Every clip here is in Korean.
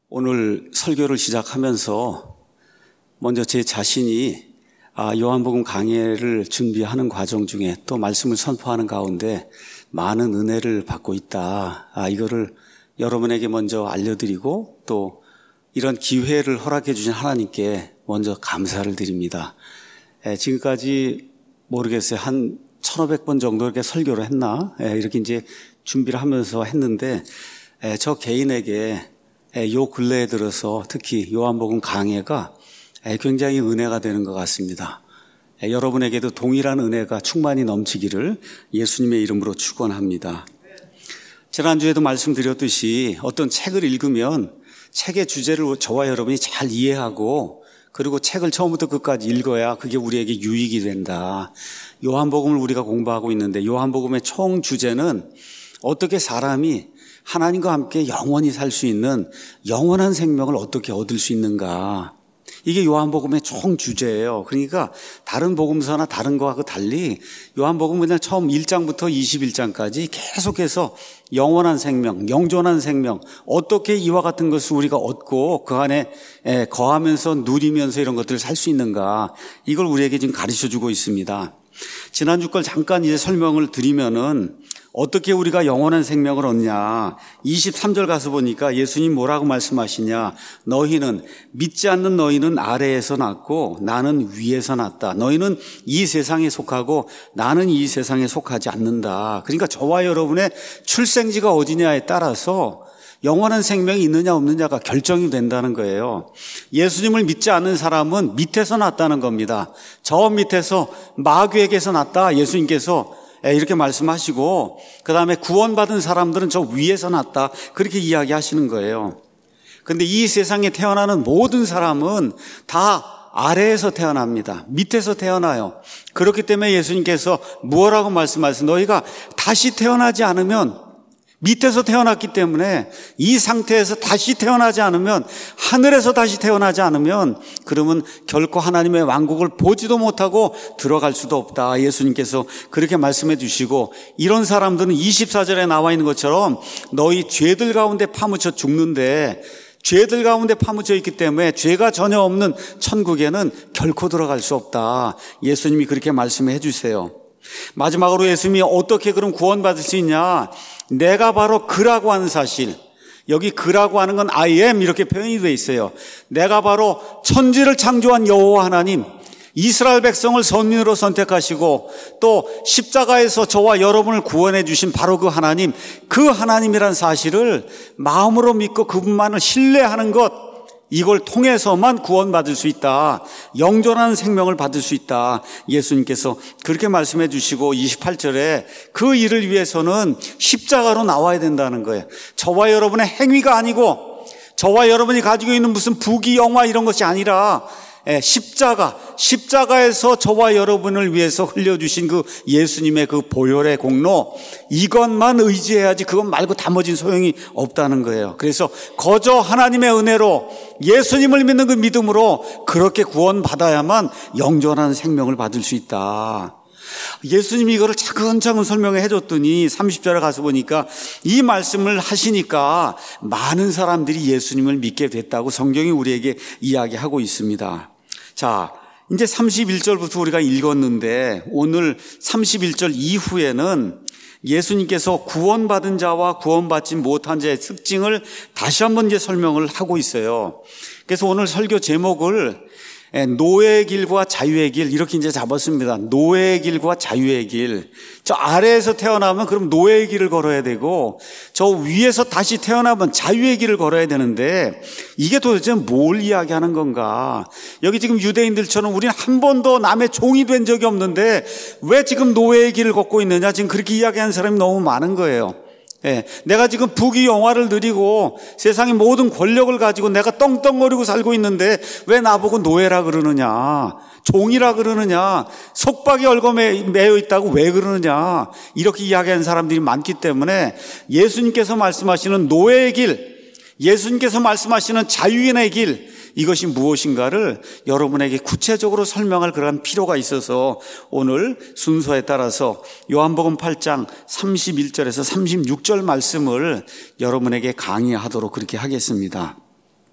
오늘 설교를 시작하면서 먼저 제 자신이 요한복음 강해를 준비하는 과정 중에 또 말씀을 선포하는 가운데 많은 은혜를 받고 있다. 이거를 여러분에게 먼저 알려드리고 또 이런 기회를 허락해 주신 하나님께 먼저 감사를 드립니다. 지금까지 모르겠어요. 한 1500번 정도 이렇게 설교를 했나? 이렇게 이제 준비를 하면서 했는데 저 개인에게 요 근래에 들어서 특히 요한복음 강해가 굉장히 은혜가 되는 것 같습니다. 여러분에게도 동일한 은혜가 충만히 넘치기를 예수님의 이름으로 축원합니다. 지난주에도 말씀드렸듯이 어떤 책을 읽으면 책의 주제를 저와 여러분이 잘 이해하고 그리고 책을 처음부터 끝까지 읽어야 그게 우리에게 유익이 된다. 요한복음을 우리가 공부하고 있는데 요한복음의 총 주제는 어떻게 사람이 하나님과 함께 영원히 살 수 있는 영원한 생명을 어떻게 얻을 수 있는가. 이게 요한복음의 총 주제예요. 그러니까 다른 복음서나 다른 거하고 달리 요한복음은 그냥 처음 1장부터 21장까지 계속해서 영원한 생명, 영존한 생명, 어떻게 이와 같은 것을 우리가 얻고 그 안에 거하면서 누리면서 이런 것들을 살 수 있는가. 이걸 우리에게 지금 가르쳐주고 있습니다. 지난주 걸 잠깐 이제 설명을 드리면은 어떻게 우리가 영원한 생명을 얻냐. 23절 가서 보니까 예수님 뭐라고 말씀하시냐. 너희는 믿지 않는 너희는 아래에서 났고 나는 위에서 났다. 너희는 이 세상에 속하고 나는 이 세상에 속하지 않는다. 그러니까 저와 여러분의 출생지가 어디냐에 따라서 영원한 생명이 있느냐 없느냐가 결정이 된다는 거예요. 예수님을 믿지 않는 사람은 밑에서 났다는 겁니다. 저 밑에서 마귀에게서 났다. 예수님께서 이렇게 말씀하시고 그 다음에 구원받은 사람들은 저 위에서 났다. 그렇게 이야기하시는 거예요. 그런데 이 세상에 태어나는 모든 사람은 다 아래에서 태어납니다. 밑에서 태어나요. 그렇기 때문에 예수님께서 뭐라고 말씀하세요? 너희가 다시 태어나지 않으면 밑에서 태어났기 때문에 이 상태에서 다시 태어나지 않으면 하늘에서 다시 태어나지 않으면 그러면 결코 하나님의 왕국을 보지도 못하고 들어갈 수도 없다. 예수님께서 그렇게 말씀해 주시고 이런 사람들은 24절에 나와 있는 것처럼 너희 죄들 가운데 파묻혀 죽는데 죄들 가운데 파묻혀 있기 때문에 죄가 전혀 없는 천국에는 결코 들어갈 수 없다. 예수님이 그렇게 말씀해 주세요. 마지막으로 예수님이 어떻게 그럼 구원받을 수 있냐? 내가 바로 그라고 하는 사실. 여기 그라고 하는 건 I am 이렇게 표현이 되어 있어요. 내가 바로 천지를 창조한 여호와 하나님, 이스라엘 백성을 선민으로 선택하시고 또 십자가에서 저와 여러분을 구원해 주신 바로 그 하나님, 그 하나님이란 사실을 마음으로 믿고 그분만을 신뢰하는 것, 이걸 통해서만 구원받을 수 있다. 영존한 생명을 받을 수 있다. 예수님께서 그렇게 말씀해 주시고 28절에 그 일을 위해서는 십자가로 나와야 된다는 거예요. 저와 여러분의 행위가 아니고 저와 여러분이 가지고 있는 무슨 부귀 영화 이런 것이 아니라 십자가에서 저와 여러분을 위해서 흘려주신 그 예수님의 그 보혈의 공로, 이것만 의지해야지 그것 말고 나머지는 소용이 없다는 거예요. 그래서 거저 하나님의 은혜로 예수님을 믿는 그 믿음으로 그렇게 구원받아야만 영존한 생명을 받을 수 있다. 예수님이 이거를 차근차근 설명해 줬더니 30절에 가서 보니까 이 말씀을 하시니까 많은 사람들이 예수님을 믿게 됐다고 성경이 우리에게 이야기하고 있습니다. 자, 이제 31절부터 우리가 읽었는데 오늘 31절 이후에는 예수님께서 구원받은 자와 구원받지 못한 자의 특징을 다시 한번 이제 설명을 하고 있어요. 그래서 오늘 설교 제목을 노예의 길과 자유의 길 이렇게 이제 잡았습니다. 노예의 길과 자유의 길. 저 아래에서 태어나면 그럼 노예의 길을 걸어야 되고 저 위에서 다시 태어나면 자유의 길을 걸어야 되는데 이게 도대체 뭘 이야기하는 건가? 여기 지금 유대인들처럼 우리는 한 번도 남의 종이 된 적이 없는데 왜 지금 노예의 길을 걷고 있느냐? 지금 그렇게 이야기하는 사람이 너무 많은 거예요. 내가 지금 부귀 영화를 누리고 세상의 모든 권력을 가지고 내가 떵떵거리고 살고 있는데 왜 나보고 노예라 그러느냐, 종이라 그러느냐, 속박이 얽어매여 있다고 왜 그러느냐, 이렇게 이야기하는 사람들이 많기 때문에 예수님께서 말씀하시는 노예의 길, 예수님께서 말씀하시는 자유인의 길, 이것이 무엇인가를 여러분에게 구체적으로 설명할 그런 필요가 있어서 오늘 순서에 따라서 요한복음 8장 31절에서 36절 말씀을 여러분에게 강의하도록 그렇게 하겠습니다.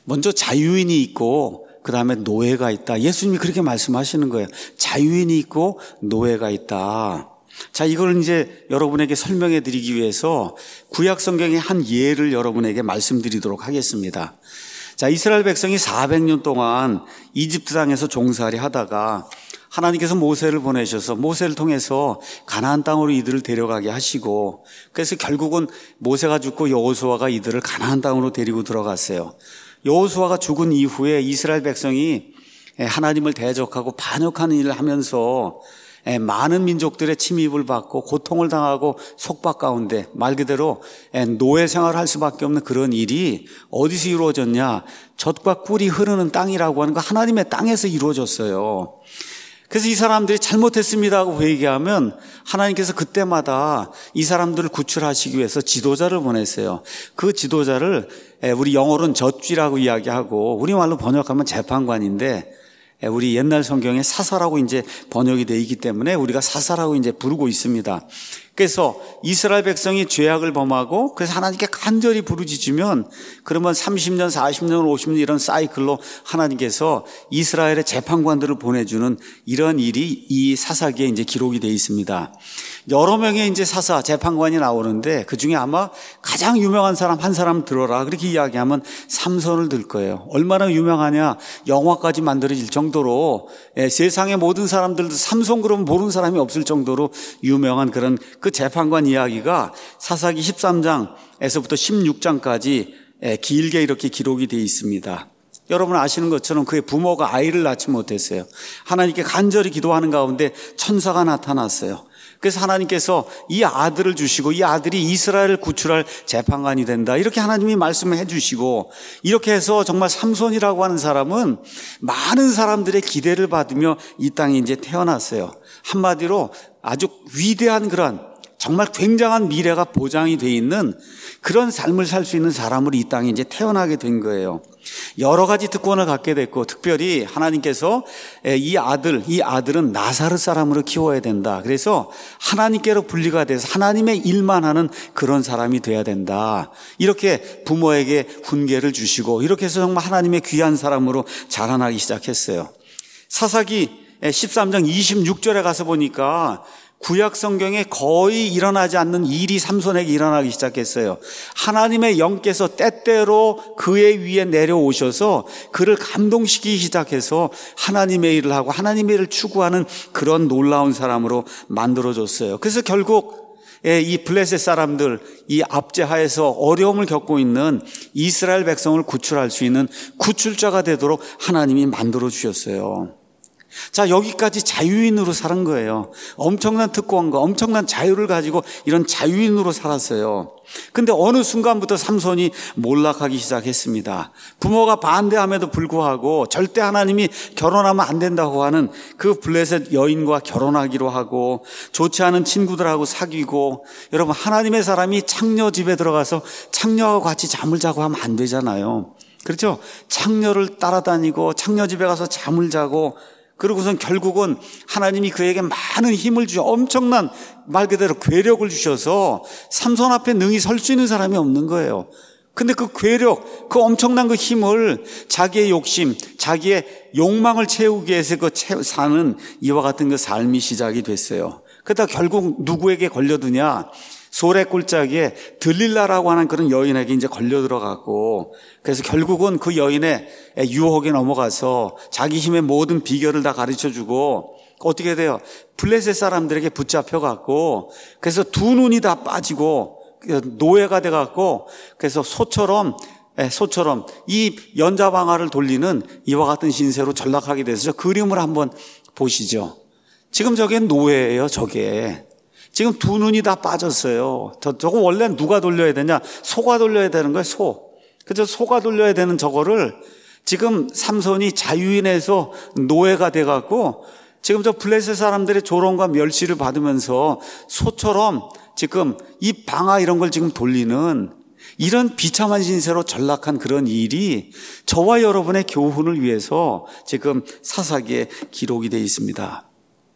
먼저 자유인이 있고 그 다음에 노예가 있다. 예수님이 그렇게 말씀하시는 거예요. 자유인이 있고 노예가 있다. 자, 이걸 이제 여러분에게 설명해 드리기 위해서 구약 성경의 한 예를 여러분에게 말씀드리도록 하겠습니다. 자, 이스라엘 백성이 400년 동안 이집트 땅에서 종살이 하다가 하나님께서 모세를 보내셔서 모세를 통해서 가나안 땅으로 이들을 데려가게 하시고, 그래서 결국은 모세가 죽고 여호수아가 이들을 가나안 땅으로 데리고 들어갔어요. 여호수아가 죽은 이후에 이스라엘 백성이 하나님을 대적하고 반역하는 일을 하면서 많은 민족들의 침입을 받고 고통을 당하고 속박 가운데 말 그대로 노예 생활을 할 수밖에 없는 그런 일이 어디서 이루어졌냐? 젖과 꿀이 흐르는 땅이라고 하는 거 하나님의 땅에서 이루어졌어요. 그래서 이 사람들이 잘못했습니다 하고 얘기하면 하나님께서 그때마다 이 사람들을 구출하시기 위해서 지도자를 보냈어요. 그 지도자를 우리 영어로는 젖쥐라고 이야기하고 우리말로 번역하면 재판관인데, 우리 옛날 성경에 사사라고 이제 번역이 되어 있기 때문에 우리가 사사라고 이제 부르고 있습니다. 그래서 이스라엘 백성이 죄악을 범하고 그래서 하나님께 간절히 부르짖으면 그러면 30년, 40년, 50년 이런 사이클로 하나님께서 이스라엘의 재판관들을 보내주는 이런 일이 이 사사기에 이제 기록이 되어 있습니다. 여러 명의 이제 사사, 재판관이 나오는데 그 중에 아마 가장 유명한 사람 한 사람 들어라 그렇게 이야기하면 삼손을 들 거예요. 얼마나 유명하냐? 영화까지 만들어질 정도로 세상의 모든 사람들도 삼손 그러면 모르는 사람이 없을 정도로 유명한 그런 그 재판관 이야기가 사사기 13장에서부터 16장까지 길게 이렇게 기록이 되어 있습니다. 여러분 아시는 것처럼 그의 부모가 아이를 낳지 못했어요. 하나님께 간절히 기도하는 가운데 천사가 나타났어요. 그래서 하나님께서 이 아들을 주시고 이 아들이 이스라엘을 구출할 재판관이 된다. 이렇게 하나님이 말씀을 해주시고 이렇게 해서 정말 삼손이라고 하는 사람은 많은 사람들의 기대를 받으며 이 땅에 이제 태어났어요. 한마디로 아주 위대한 그런 정말 굉장한 미래가 보장이 돼 있는 그런 삶을 살 수 있는 사람으로 이 땅에 이제 태어나게 된 거예요. 여러 가지 특권을 갖게 됐고 특별히 하나님께서 이 아들은 나사렛 사람으로 키워야 된다. 그래서 하나님께로 분리가 돼서 하나님의 일만 하는 그런 사람이 돼야 된다. 이렇게 부모에게 훈계를 주시고 이렇게 해서 정말 하나님의 귀한 사람으로 자라나기 시작했어요. 사사기 13장 26절에 가서 보니까 구약 성경에 거의 일어나지 않는 일이 삼손에게 일어나기 시작했어요. 하나님의 영께서 때때로 그의 위에 내려오셔서 그를 감동시키기 시작해서 하나님의 일을 하고 하나님의 일을 추구하는 그런 놀라운 사람으로 만들어줬어요. 그래서 결국 이 블레셋 사람들, 이 압제하에서 어려움을 겪고 있는 이스라엘 백성을 구출할 수 있는 구출자가 되도록 하나님이 만들어주셨어요. 자, 여기까지 자유인으로 사는 거예요. 엄청난 특권과 엄청난 자유를 가지고 이런 자유인으로 살았어요. 근데 어느 순간부터 삼손이 몰락하기 시작했습니다. 부모가 반대함에도 불구하고 절대 하나님이 결혼하면 안 된다고 하는 그 블레셋 여인과 결혼하기로 하고 좋지 않은 친구들하고 사귀고, 여러분 하나님의 사람이 창녀 집에 들어가서 창녀하고 같이 잠을 자고 하면 안 되잖아요. 그렇죠? 창녀를 따라다니고 창녀 집에 가서 잠을 자고 그러고선 결국은 하나님이 그에게 많은 힘을 주셔 엄청난 말 그대로 괴력을 주셔서 삼손 앞에 능히 설 수 있는 사람이 없는 거예요. 근데 그 괴력, 그 엄청난 그 힘을 자기의 욕심, 자기의 욕망을 채우기 위해서 사는 이와 같은 그 삶이 시작이 됐어요. 그러다 결국 누구에게 걸려드냐? 소래 골짜기에 들릴라라고 하는 그런 여인에게 이제 걸려 들어갔고, 그래서 결국은 그 여인의 유혹에 넘어가서 자기 힘의 모든 비결을 다 가르쳐 주고 어떻게 돼요? 블레셋 사람들에게 붙잡혀 갖고 그래서 두 눈이 다 빠지고 노예가 돼 갖고 그래서 소처럼 이 연자방아를 돌리는 이와 같은 신세로 전락하게 돼서 그림을 한번 보시죠. 지금 저게 노예예요, 저게. 지금 두 눈이 다 빠졌어요. 저거 원래 누가 돌려야 되냐? 소가 돌려야 되는 거예요, 소. 그죠? 소가 돌려야 되는 저거를 지금 삼손이 자유인에서 노예가 돼갖고 지금 저 블레셋 사람들의 조롱과 멸시를 받으면서 소처럼 지금 이 방아 이런 걸 지금 돌리는 이런 비참한 신세로 전락한 그런 일이 저와 여러분의 교훈을 위해서 지금 사사기에 기록이 되어 있습니다.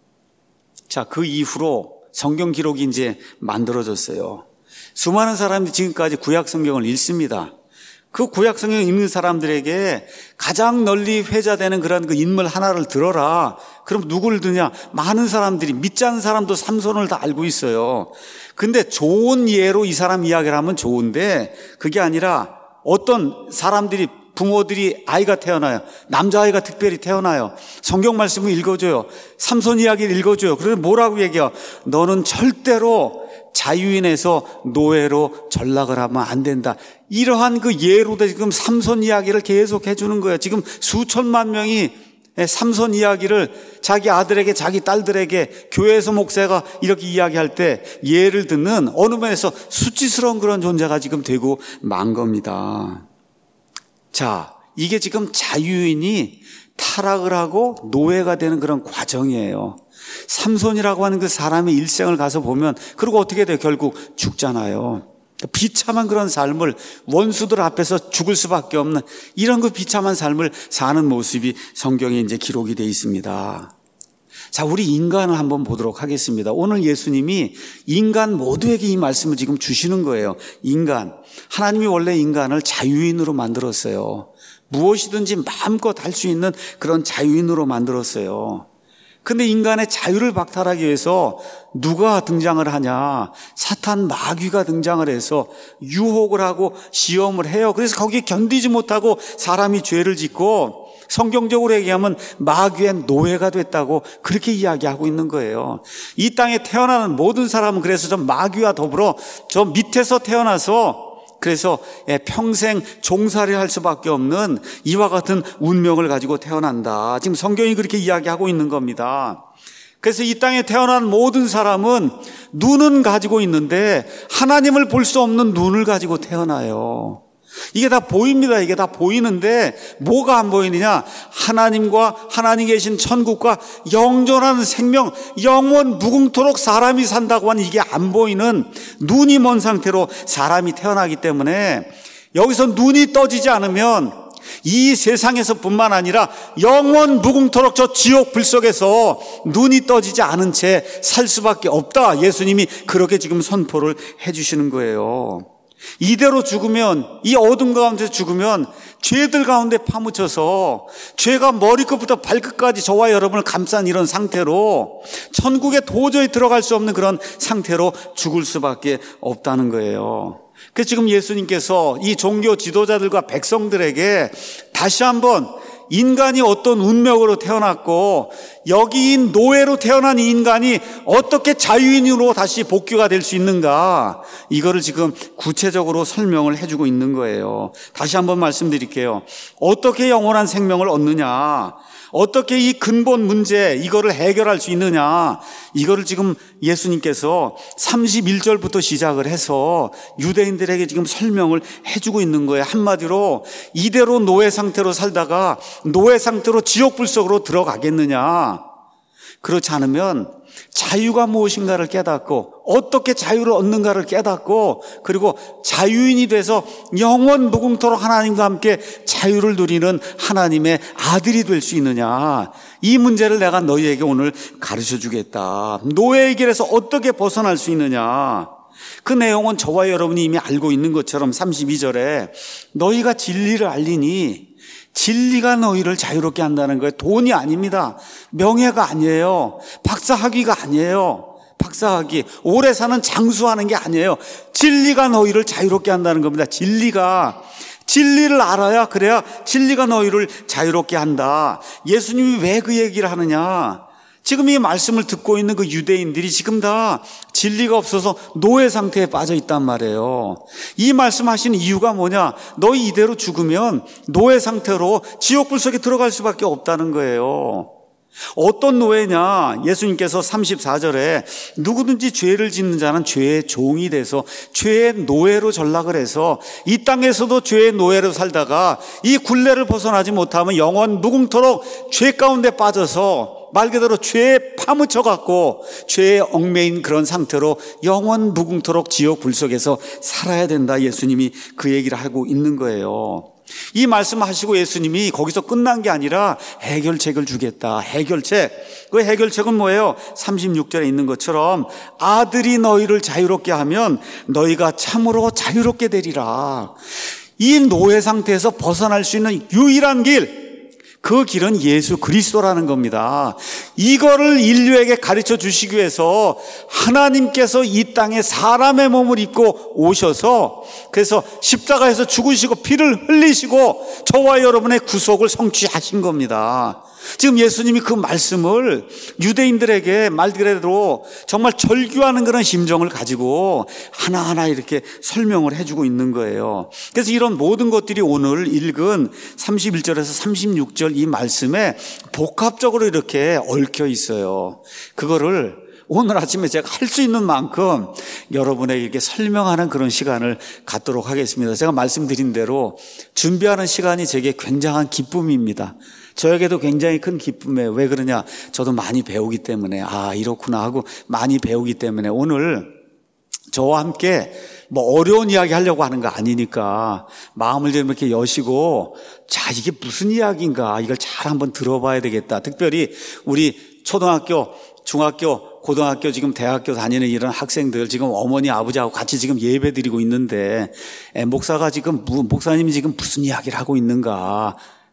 자, 그 이후로 성경 기록이 이제 만들어졌어요. 수많은 사람들이 지금까지 구약 성경을 읽습니다. 그 구약 성경 읽는 사람들에게 가장 널리 회자되는 그런 그 인물 하나를 들어라. 그럼 누구를 드냐? 많은 사람들이, 믿지 않는 사람도 삼손을 다 알고 있어요. 근데 좋은 예로 이 사람 이야기를 하면 좋은데 그게 아니라 어떤 사람들이, 부모들이 아이가 태어나요. 남자아이가 특별히 태어나요. 성경 말씀을 읽어줘요. 삼손 이야기를 읽어줘요. 그래서 뭐라고 얘기해요? 너는 절대로 자유인에서 노예로 전락을 하면 안 된다. 이러한 그 예로 지금 삼손 이야기를 계속 해주는 거예요. 지금 수천만 명이 삼손 이야기를 자기 아들에게, 자기 딸들에게 교회에서 목사가 이렇게 이야기할 때 예를 듣는 어느 면에서 수치스러운 그런 존재가 지금 되고 만 겁니다. 자, 이게 지금 자유인이 타락을 하고 노예가 되는 그런 과정이에요. 삼손이라고 하는 그 사람의 일생을 가서 보면, 그리고 어떻게 돼요? 결국 죽잖아요. 비참한 그런 삶을, 원수들 앞에서 죽을 수밖에 없는 이런 그 비참한 삶을 사는 모습이 성경에 이제 기록이 되어 있습니다. 자, 우리 인간을 한번 보도록 하겠습니다. 오늘 예수님이 인간 모두에게 이 말씀을 지금 주시는 거예요. 인간, 하나님이 원래 인간을 자유인으로 만들었어요. 무엇이든지 마음껏 할 수 있는 그런 자유인으로 만들었어요. 근데 인간의 자유를 박탈하기 위해서 누가 등장을 하냐? 사탄, 마귀가 등장을 해서 유혹을 하고 시험을 해요. 그래서 거기에 견디지 못하고 사람이 죄를 짓고, 성경적으로 얘기하면 마귀의 노예가 됐다고 그렇게 이야기하고 있는 거예요. 이 땅에 태어나는 모든 사람은 그래서 저 마귀와 더불어 저 밑에서 태어나서 그래서 평생 종살이를 할 수밖에 없는 이와 같은 운명을 가지고 태어난다. 지금 성경이 그렇게 이야기하고 있는 겁니다. 그래서 이 땅에 태어난 모든 사람은 눈은 가지고 있는데 하나님을 볼 수 없는 눈을 가지고 태어나요. 이게 다 보입니다. 이게 다 보이는데 뭐가 안 보이느냐? 하나님과 하나님 계신 천국과 영존하는 생명, 영원 무궁토록 사람이 산다고 하는 이게 안 보이는, 눈이 먼 상태로 사람이 태어나기 때문에 여기서 눈이 떠지지 않으면 이 세상에서 뿐만 아니라 영원 무궁토록 저 지옥 불 속에서 눈이 떠지지 않은 채 살 수밖에 없다. 예수님이 그렇게 지금 선포를 해주시는 거예요. 이대로 죽으면, 이 어둠 가운데 죽으면 죄들 가운데 파묻혀서 죄가 머리끝부터 발끝까지 저와 여러분을 감싼 이런 상태로 천국에 도저히 들어갈 수 없는 그런 상태로 죽을 수밖에 없다는 거예요. 그래서 지금 예수님께서 이 종교 지도자들과 백성들에게 다시 한번 인간이 어떤 운명으로 태어났고 여기 노예로 태어난 이 인간이 어떻게 자유인으로 다시 복귀가 될 수 있는가, 이거를 지금 구체적으로 설명을 해주고 있는 거예요. 다시 한번 말씀드릴게요. 어떻게 영원한 생명을 얻느냐, 어떻게 이 근본 문제 이거를 해결할 수 있느냐, 이거를 지금 예수님께서 31절부터 시작을 해서 유대인들에게 지금 설명을 해주고 있는 거예요. 한마디로 이대로 노예 상태로 살다가 노예 상태로 지옥불 속으로 들어가겠느냐, 그렇지 않으면 자유가 무엇인가를 깨닫고 어떻게 자유를 얻는가를 깨닫고 그리고 자유인이 돼서 영원 무궁토록 하나님과 함께 자유를 누리는 하나님의 아들이 될 수 있느냐, 이 문제를 내가 너희에게 오늘 가르쳐 주겠다. 노예의 길에서 어떻게 벗어날 수 있느냐, 그 내용은 저와 여러분이 이미 알고 있는 것처럼 32절에 너희가 진리를 알리니, 진리가 너희를 자유롭게 한다는 거예요. 돈이 아닙니다. 명예가 아니에요. 박사학위가 아니에요. 박사학위, 오래 사는 장수하는 게 아니에요. 진리가 너희를 자유롭게 한다는 겁니다. 진리를 알아야, 그래야 진리가 너희를 자유롭게 한다. 예수님이 왜 그 얘기를 하느냐? 지금 이 말씀을 듣고 있는 그 유대인들이 지금 다 진리가 없어서 노예 상태에 빠져 있단 말이에요. 이 말씀하시는 이유가 뭐냐? 너희 이대로 죽으면 노예 상태로 지옥불 속에 들어갈 수밖에 없다는 거예요. 어떤 노예냐? 예수님께서 34절에 누구든지 죄를 짓는 자는 죄의 종이 돼서 죄의 노예로 전락을 해서 이 땅에서도 죄의 노예로 살다가 이 굴레를 벗어나지 못하면 영원 무궁토록 죄 가운데 빠져서 말 그대로 죄에 파묻혀갖고 죄에 얽매인 그런 상태로 영원 무궁토록 지옥 불 속에서 살아야 된다. 예수님이 그 얘기를 하고 있는 거예요. 이 말씀하시고 예수님이 거기서 끝난 게 아니라 해결책을 주겠다. 해결책. 그 해결책은 뭐예요? 36절에 있는 것처럼 아들이 너희를 자유롭게 하면 너희가 참으로 자유롭게 되리라. 이 노예 상태에서 벗어날 수 있는 유일한 길, 그 길은 예수 그리스도라는 겁니다. 이거를 인류에게 가르쳐 주시기 위해서 하나님께서 이 땅에 사람의 몸을 입고 오셔서, 그래서 십자가에서 죽으시고 피를 흘리시고 저와 여러분의 구속을 성취하신 겁니다. 지금 예수님이 그 말씀을 유대인들에게 말 그대로 정말 절규하는 그런 심정을 가지고 하나하나 이렇게 설명을 해주고 있는 거예요. 그래서 이런 모든 것들이 오늘 읽은 31절에서 36절 이 말씀에 복합적으로 이렇게 얽혀 있어요. 그거를 오늘 아침에 제가 할 수 있는 만큼 여러분에게 설명하는 그런 시간을 갖도록 하겠습니다. 제가 말씀드린 대로 준비하는 시간이 제게 굉장한 기쁨입니다. 저에게도 굉장히 큰 기쁨이에요. 왜 그러냐? 저도 많이 배우기 때문에, 이렇구나 하고 많이 배우기 때문에 오늘 저와 함께 뭐 어려운 이야기 하려고 하는 거 아니니까 마음을 좀 이렇게 여시고, 자, 이게 무슨 이야기인가? 이걸 잘 한번 들어봐야 되겠다. 특별히 우리 초등학교, 중학교, 고등학교, 지금 대학교 다니는 이런 학생들, 지금 어머니, 아버지하고 같이 지금 예배 드리고 있는데, 목사님이 지금 무슨 이야기를 하고 있는가?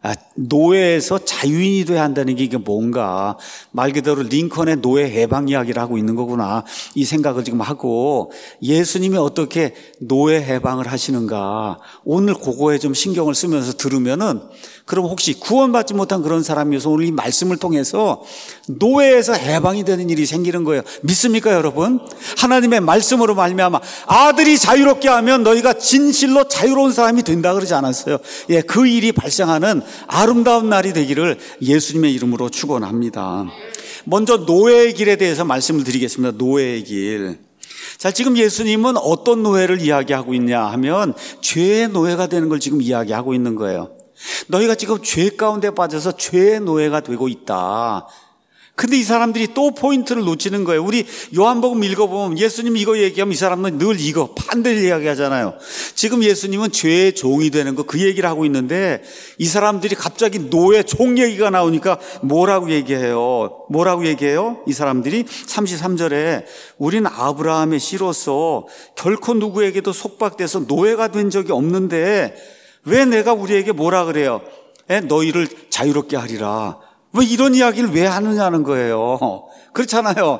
노예에서 자유인이 돼야 한다는 게 이게 뭔가, 말 그대로 링컨의 노예 해방 이야기를 하고 있는 거구나, 이 생각을 지금 하고, 예수님이 어떻게 노예 해방을 하시는가, 오늘 그거에 좀 신경을 쓰면서 들으면은, 그럼 혹시 구원받지 못한 그런 사람이어서 오늘 이 말씀을 통해서 노예에서 해방이 되는 일이 생기는 거예요. 믿습니까, 여러분? 하나님의 말씀으로 말미암아 아들이 자유롭게 하면 너희가 진실로 자유로운 사람이 된다 그러지 않았어요? 예, 그 일이 발생하는 아름다운 날이 되기를 예수님의 이름으로 축원합니다. 먼저 노예의 길에 대해서 말씀을 드리겠습니다. 노예의 길. 자, 지금 예수님은 어떤 노예를 이야기하고 있냐 하면 죄의 노예가 되는 걸 지금 이야기하고 있는 거예요. 너희가 지금 죄 가운데 빠져서 죄의 노예가 되고 있다. 근데 이 사람들이 또 포인트를 놓치는 거예요. 우리 요한복음 읽어보면 예수님이 이거 얘기하면 이 사람은 늘 이거 반대를 이야기하잖아요. 지금 예수님은 죄의 종이 되는 거, 그 얘기를 하고 있는데 이 사람들이 갑자기 노예 종 얘기가 나오니까 뭐라고 얘기해요? 이 사람들이 33절에 우린 아브라함의 씨로서 결코 누구에게도 속박돼서 노예가 된 적이 없는데 왜 내가 우리에게 뭐라 그래요? 너희를 자유롭게 하리라. 왜 이런 이야기를 왜 하느냐는 거예요. 그렇잖아요.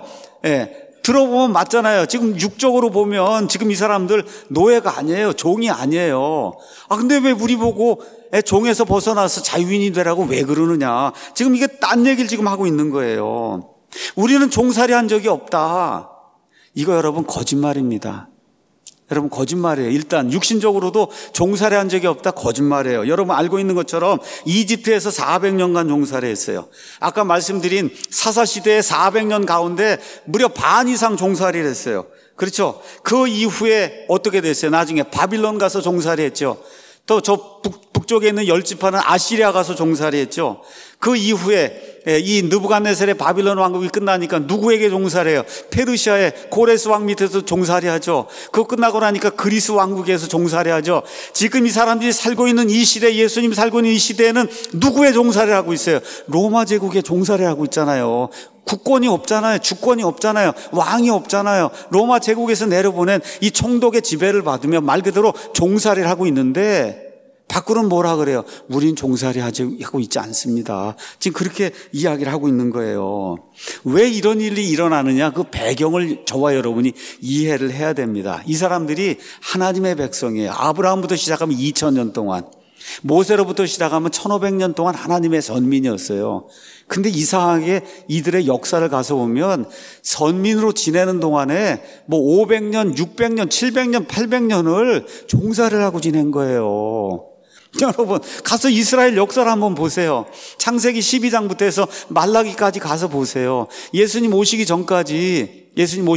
들어보면 맞잖아요. 지금 육적으로 보면 지금 이 사람들 노예가 아니에요. 종이 아니에요. 근데 왜 우리 보고 종에서 벗어나서 자유인이 되라고 왜 그러느냐. 지금 이게 딴 얘기를 지금 하고 있는 거예요. 우리는 종살이 한 적이 없다. 이거 여러분 거짓말입니다. 여러분 거짓말이에요. 일단 육신적으로도 종살이 한 적이 없다, 거짓말이에요. 여러분 알고 있는 것처럼 이집트에서 400년간 종살이 했어요. 아까 말씀드린 사사시대의 400년 가운데 무려 반 이상 종살이를 했어요. 그렇죠? 그 이후에 어떻게 됐어요? 나중에 바빌론 가서 종살이 했죠. 또 저 북쪽에 있는 10지파는 아시리아 가서 종살이 했죠. 그 이후에 이 느부갓네살의 바빌론 왕국이 끝나니까 누구에게 종살이해요? 페르시아의 고레스 왕 밑에서 종살이하죠. 그거 끝나고 나니까 그리스 왕국에서 종살이하죠. 지금 이 사람들이 살고 있는 이 시대, 예수님이 살고 있는 이 시대에는 누구의 종살이를 하고 있어요? 로마 제국의 종살이를 하고 있잖아요. 국권이 없잖아요. 주권이 없잖아요. 왕이 없잖아요. 로마 제국에서 내려보낸 이 총독의 지배를 받으며 말 그대로 종살이를 하고 있는데 밖으로는 뭐라 그래요? 우린 종살이 하고 있지 않습니다. 지금 그렇게 이야기를 하고 있는 거예요. 왜 이런 일이 일어나느냐? 그 배경을 저와 여러분이 이해를 해야 됩니다. 이 사람들이 하나님의 백성이에요. 아브라함부터 시작하면 2000년 동안, 모세로부터 시작하면 1500년 동안 하나님의 선민이었어요. 근데 이상하게 이들의 역사를 가서 보면 선민으로 지내는 동안에 뭐 500년, 600년, 700년, 800년을 종살이를 하고 지낸 거예요. 여러분 가서 이스라엘 역사를 한번 보세요. 창세기 12장부터 해서 말라기까지 가서 보세요. 예수님 오시기 전까지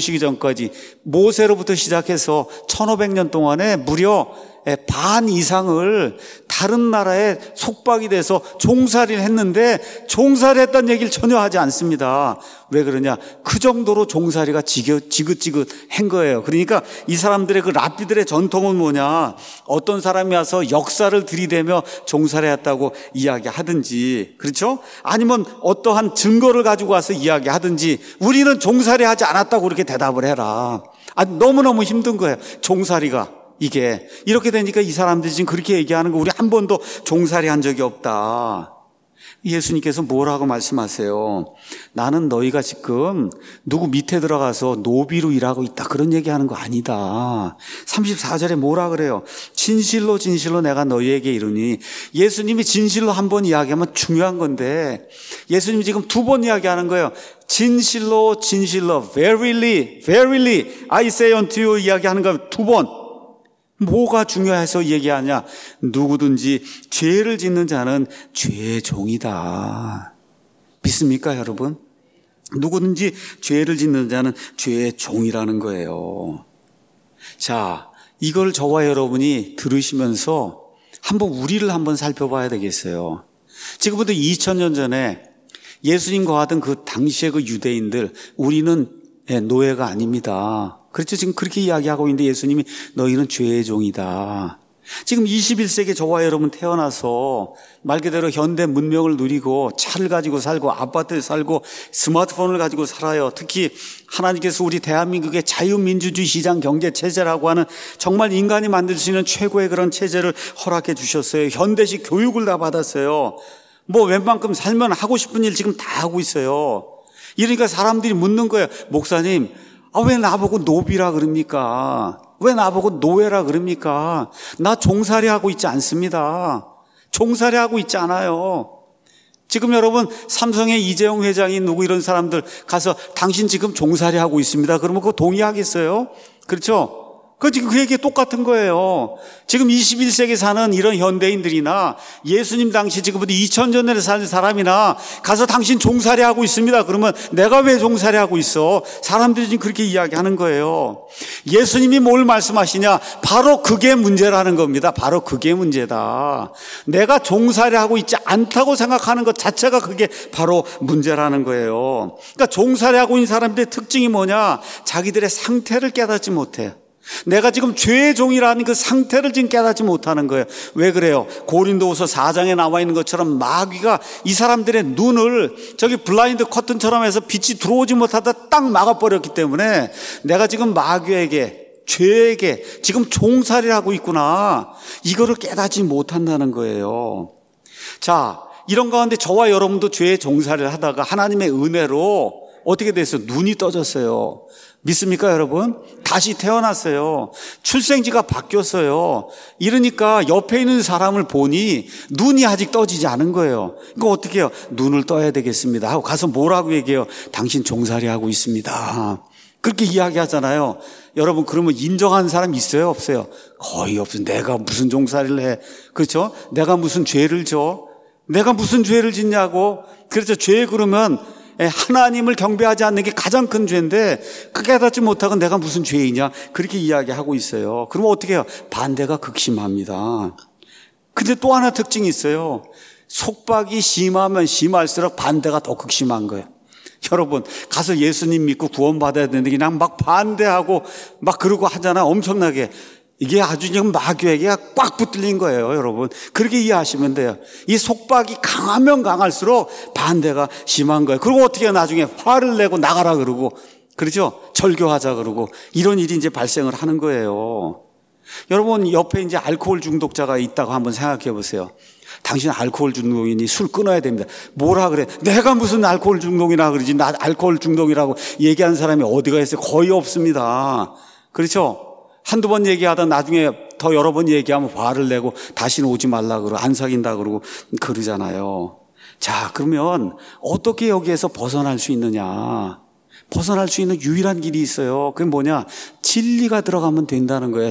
모세로부터 시작해서 1500년 동안에 무려 반 이상을 다른 나라에 속박이 돼서 종살이를 했는데 종살이 했다는 얘기를 전혀 하지 않습니다. 왜 그러냐? 그 정도로 종살이가 지긋지긋한 거예요. 그러니까 이 사람들의 그 랍비들의 전통은 뭐냐? 어떤 사람이 와서 역사를 들이대며 종살이 했다고 이야기하든지, 그렇죠? 아니면 어떠한 증거를 가지고 와서 이야기하든지 우리는 종살이 하지 않았다고 그렇게 대답을 해라. 너무너무 힘든 거예요. 종살이가. 이게 이렇게 되니까 이 사람들이 지금 그렇게 얘기하는 거 우리 한 번도 종살이 한 적이 없다. 예수님께서 뭐라고 말씀하세요? 나는 너희가 지금 누구 밑에 들어가서 노비로 일하고 있다 그런 얘기하는 거 아니다. 34절에 뭐라 그래요? 진실로 진실로 내가 너희에게 이르니. 예수님이 진실로 한 번 이야기하면 중요한 건데 예수님이 지금 두 번 이야기하는 거예요. 진실로 진실로 verily verily I say unto you 이야기하는 거 두 번. 뭐가 중요해서 얘기하냐? 누구든지 죄를 짓는 자는 죄의 종이다. 믿습니까, 여러분? 누구든지 죄를 짓는 자는 죄의 종이라는 거예요. 자, 이걸 저와 여러분이 들으시면서 한번 우리를 한번 살펴봐야 되겠어요. 지금부터 2000년 전에 예수님 거하던 그 당시의 그 유대인들, 우리는 노예가 아닙니다. 그렇죠. 지금 그렇게 이야기하고 있는데 예수님이 너희는 죄의 종이다. 지금 21세기에 저와 여러분 태어나서 말 그대로 현대 문명을 누리고 차를 가지고 살고 아파트에 살고 스마트폰을 가지고 살아요. 특히 하나님께서 우리 대한민국의 자유민주주의 시장 경제 체제라고 하는 정말 인간이 만들 수 있는 최고의 그런 체제를 허락해 주셨어요. 현대식 교육을 다 받았어요. 뭐 웬만큼 살면 하고 싶은 일 지금 다 하고 있어요. 이러니까 사람들이 묻는 거예요. 목사님, 왜 나보고 노비라 그럽니까? 왜 나보고 노예라 그럽니까? 나 종살이 하고 있지 않습니다. 종살이 하고 있지 않아요. 지금 여러분 삼성의 이재용 회장이 누구 이런 사람들 가서 당신 지금 종살이 하고 있습니다. 그러면 그거 동의하겠어요? 그렇죠? 그 지금 그 얘기 똑같은 거예요. 지금 21세기 사는 이런 현대인들이나 예수님 당시 지금부터 2000년 전에 사는 사람이나 가서 당신 종살이 하고 있습니다. 그러면 내가 왜 종살이 하고 있어? 사람들이 지금 그렇게 이야기하는 거예요. 예수님이 뭘 말씀하시냐? 바로 그게 문제라는 겁니다. 바로 그게 문제다. 내가 종살이 하고 있지 않다고 생각하는 것 자체가 그게 바로 문제라는 거예요. 그러니까 종살이 하고 있는 사람들의 특징이 뭐냐? 자기들의 상태를 깨닫지 못해요. 내가 지금 죄의 종이라는 그 상태를 지금 깨닫지 못하는 거예요. 왜 그래요? 고린도후서 4장에 나와 있는 것처럼 마귀가 이 사람들의 눈을 저기 블라인드 커튼처럼 해서 빛이 들어오지 못하다 딱 막아버렸기 때문에 내가 지금 마귀에게 죄에게 지금 종살이를 하고 있구나. 이거를 깨닫지 못한다는 거예요. 자, 이런 가운데 저와 여러분도 죄의 종살이를 하다가 하나님의 은혜로 어떻게 됐어요? 눈이 떠졌어요. 믿습니까, 여러분? 다시 태어났어요. 출생지가 바뀌었어요. 이러니까 옆에 있는 사람을 보니 눈이 아직 떠지지 않은 거예요. 그러니까 어떻게 해요? 눈을 떠야 되겠습니다 하고 가서 뭐라고 얘기해요? 당신 종살이 하고 있습니다. 그렇게 이야기하잖아요. 여러분, 그러면 인정하는 사람 있어요, 없어요? 거의 없어요. 내가 무슨 종살이를 해? 그렇죠? 내가 무슨 죄를 져? 내가 무슨 죄를 짓냐고? 그렇죠. 죄 그러면 하나님을 경배하지 않는 게 가장 큰 죄인데 그게 깨닫지 못하고 내가 무슨 죄이냐 그렇게 이야기하고 있어요. 그러면 어떻게 해요? 반대가 극심합니다. 근데 또 하나 특징이 있어요. 속박이 심하면 심할수록 반대가 더 극심한 거예요. 여러분 가서 예수님 믿고 구원받아야 되는데 그냥 막 반대하고 막 그러고 하잖아. 엄청나게. 이게 아주 지금 마귀에게 꽉 붙들린 거예요, 여러분. 그렇게 이해하시면 돼요. 이 속박이 강하면 강할수록 반대가 심한 거예요. 그리고 어떻게 나중에 화를 내고 나가라 그러고, 그렇죠? 절교하자 그러고, 이런 일이 이제 발생을 하는 거예요. 여러분, 옆에 이제 알코올 중독자가 있다고 한번 생각해 보세요. 당신 알코올 중독이니 술 끊어야 됩니다. 뭐라 그래? 내가 무슨 알코올 중독이라 그러지? 나 알코올 중독이라고 얘기하는 사람이 어디가 있어요? 거의 없습니다. 그렇죠? 한두 번 얘기하다 나중에 더 여러 번 얘기하면 화를 내고 다시는 오지 말라 그러고 안 사귄다 그러고 그러잖아요. 자, 그러면 어떻게 여기에서 벗어날 수 있느냐? 벗어날 수 있는 유일한 길이 있어요. 그게 뭐냐? 진리가 들어가면 된다는 거예요.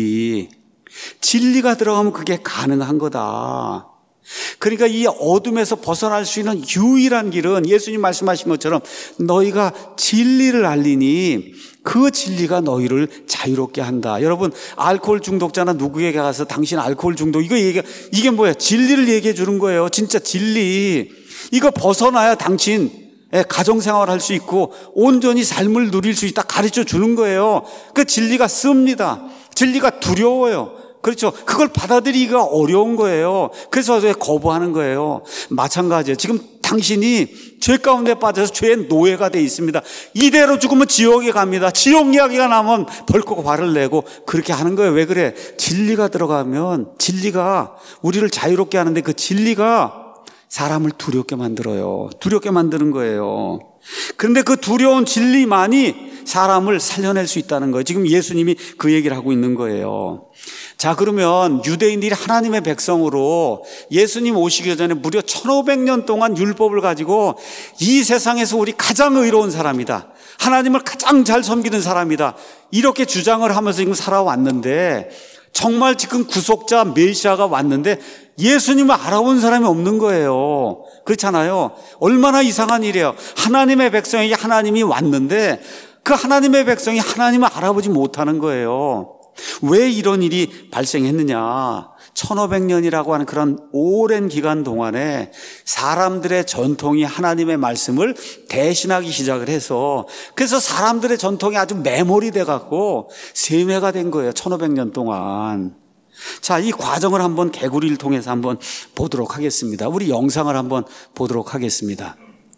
진리가 들어가면 그게 가능한 거다. 그러니까 이 어둠에서 벗어날 수 있는 유일한 길은 예수님 말씀하신 것처럼 너희가 진리를 알리니 그 진리가 너희를 자유롭게 한다. 여러분, 알코올 중독자나 누구에게 가서 당신 알코올 중독 이게 뭐야? 진리를 얘기해 주는 거예요. 진짜 진리. 이거 벗어나야 당신 가정생활 할 수 있고 온전히 삶을 누릴 수 있다 가르쳐 주는 거예요. 그 진리가 씁니다. 진리가 두려워요. 그렇죠. 그걸 받아들이기가 어려운 거예요. 그래서 거부하는 거예요. 마찬가지예요. 지금 당신이 죄 가운데 빠져서 죄의 노예가 돼 있습니다. 이대로 죽으면 지옥에 갑니다. 지옥 이야기가 나면 벌컥 화를 내고 그렇게 하는 거예요. 왜 그래? 진리가 들어가면 진리가 우리를 자유롭게 하는데 그 진리가 사람을 두렵게 만들어요. 두렵게 만드는 거예요. 그런데 그 두려운 진리만이 사람을 살려낼 수 있다는 거예요. 지금 예수님이 그 얘기를 하고 있는 거예요. 자, 그러면 유대인들이 하나님의 백성으로 예수님 오시기 전에 무려 1500년 동안 율법을 가지고 이 세상에서 우리 가장 의로운 사람이다, 하나님을 가장 잘 섬기는 사람이다, 이렇게 주장을 하면서 지금 살아왔는데 정말 지금 구속자 메시아가 왔는데 예수님을 알아본 사람이 없는 거예요. 그렇잖아요. 얼마나 이상한 일이에요. 하나님의 백성에게 하나님이 왔는데 그 하나님의 백성이 하나님을 알아보지 못하는 거예요. 왜 이런 일이 발생했느냐? 1500년이라고 하는 그런 오랜 기간 동안에 사람들의 전통이 하나님의 말씀을 대신하기 시작을 해서, 그래서 사람들의 전통이 아주 매몰이 돼갖고 세뇌가 된 거예요. 1500년 동안. 자, 이 과정을 한번 개구리를 통해서 한번 보도록 하겠습니다. 우리 영상을 한번 보도록 하겠습니다.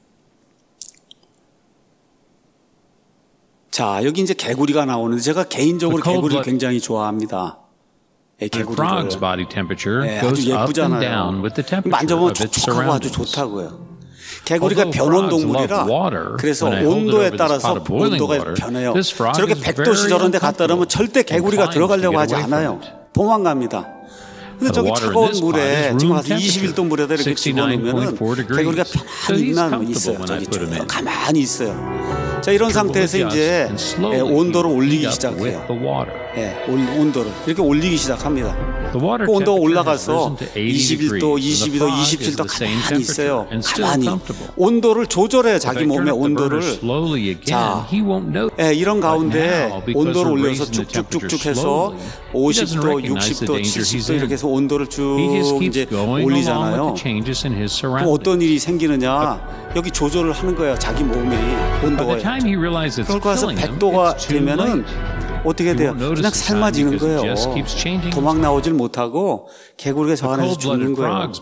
자, 여기 이제 개구리가 나오는데 제가 개인적으로 개구리를 굉장히 좋아합니다. 개구리를. 아주 예쁘잖아요. 만져보면 촉촉하고 아주 좋다고요. 개구리가 변온 동물이라 그래서 온도에 따라서 온도가 변해요. 저렇게 100도 저런 데 갔다 오면 절대 개구리가 들어가려고 하지 않아요. 도망갑니다. 근데 저기 차가운 물에 지금 가서 21도 물에다 이렇게 집어넣으면 개구리가 편안히 있나는 있어요. 저기 가만히 있어요. 자, 이런 상태에서 이제 온도를 올리기 시작해요. 온도를 이렇게 올리기 시작합니다. 그 온도가 올라가서 21도, 22도, 27도 가만히 있어요. 가만히 온도를 조절해요. 자기 몸의 온도를. 자, 이런 가운데 온도를 올려서 쭉쭉쭉쭉 해서 50도, 60도, 70도 이렇게 해서 온도를 쭉 이제 올리잖아요. 그럼 어떤 일이 생기느냐? 여기 조절을 하는 거예요. 자기 몸이 온도가. 그걸 가서 100도가 되면은 어떻게 돼요? 그냥 삶아지는 거예요. 도망 나오질 못하고 개구리가 저 안에서 죽는 거예요.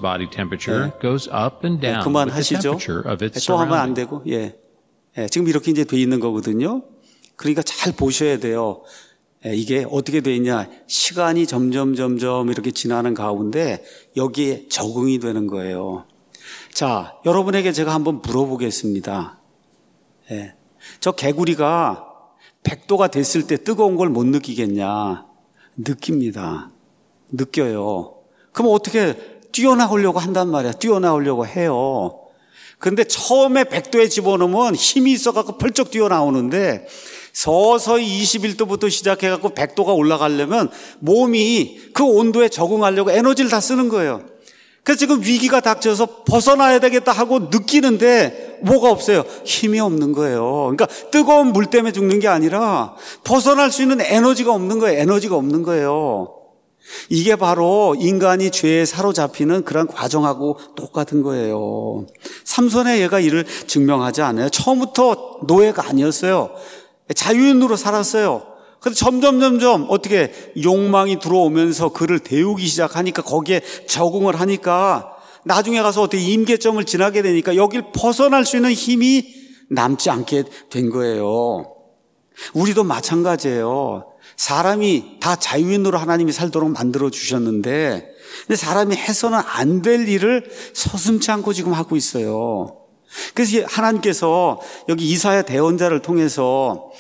그만하시죠. 또 하면 안 되고. 지금 이렇게 이제 돼 있는 거거든요. 그러니까 잘 보셔야 돼요. 이게 어떻게 돼 있냐? 시간이 점점 이렇게 지나는 가운데 여기에 적응이 되는 거예요. 자, 여러분에게 제가 한번 물어보겠습니다. 저 개구리가 100도가 됐을 때 뜨거운 걸 못 느끼겠냐? 느낍니다. 느껴요. 그럼 어떻게 뛰어나오려고 한단 말이야. 뛰어나오려고 해요. 그런데 처음에 100도에 집어넣으면 힘이 있어갖고 펄쩍 뛰어나오는데 서서히 21도부터 시작해갖고 100도가 올라가려면 몸이 그 온도에 적응하려고 에너지를 다 쓰는 거예요. 그래서 지금 위기가 닥쳐서 벗어나야 되겠다 하고 느끼는데 뭐가 없어요? 힘이 없는 거예요. 그러니까 뜨거운 물 때문에 죽는 게 아니라 벗어날 수 있는 에너지가 없는 거예요. 에너지가 없는 거예요. 이게 바로 인간이 죄에 사로잡히는 그런 과정하고 똑같은 거예요. 삼손의 예가 이를 증명하지 않아요. 처음부터 노예가 아니었어요. 자유인으로 살았어요. 근데 점점 어떻게 욕망이 들어오면서 그를 데우기 시작하니까 거기에 적응을 하니까 나중에 가서 어떻게 임계점을 지나게 되니까 여길 벗어날 수 있는 힘이 남지 않게 된 거예요. 우리도 마찬가지예요. 사람이 다 자유인으로 하나님이 살도록 만들어 주셨는데 근데 사람이 해서는 안 될 일을 서슴지 않고 지금 하고 있어요. 그래서 하나님께서 여기 이사야 대언자를 통해서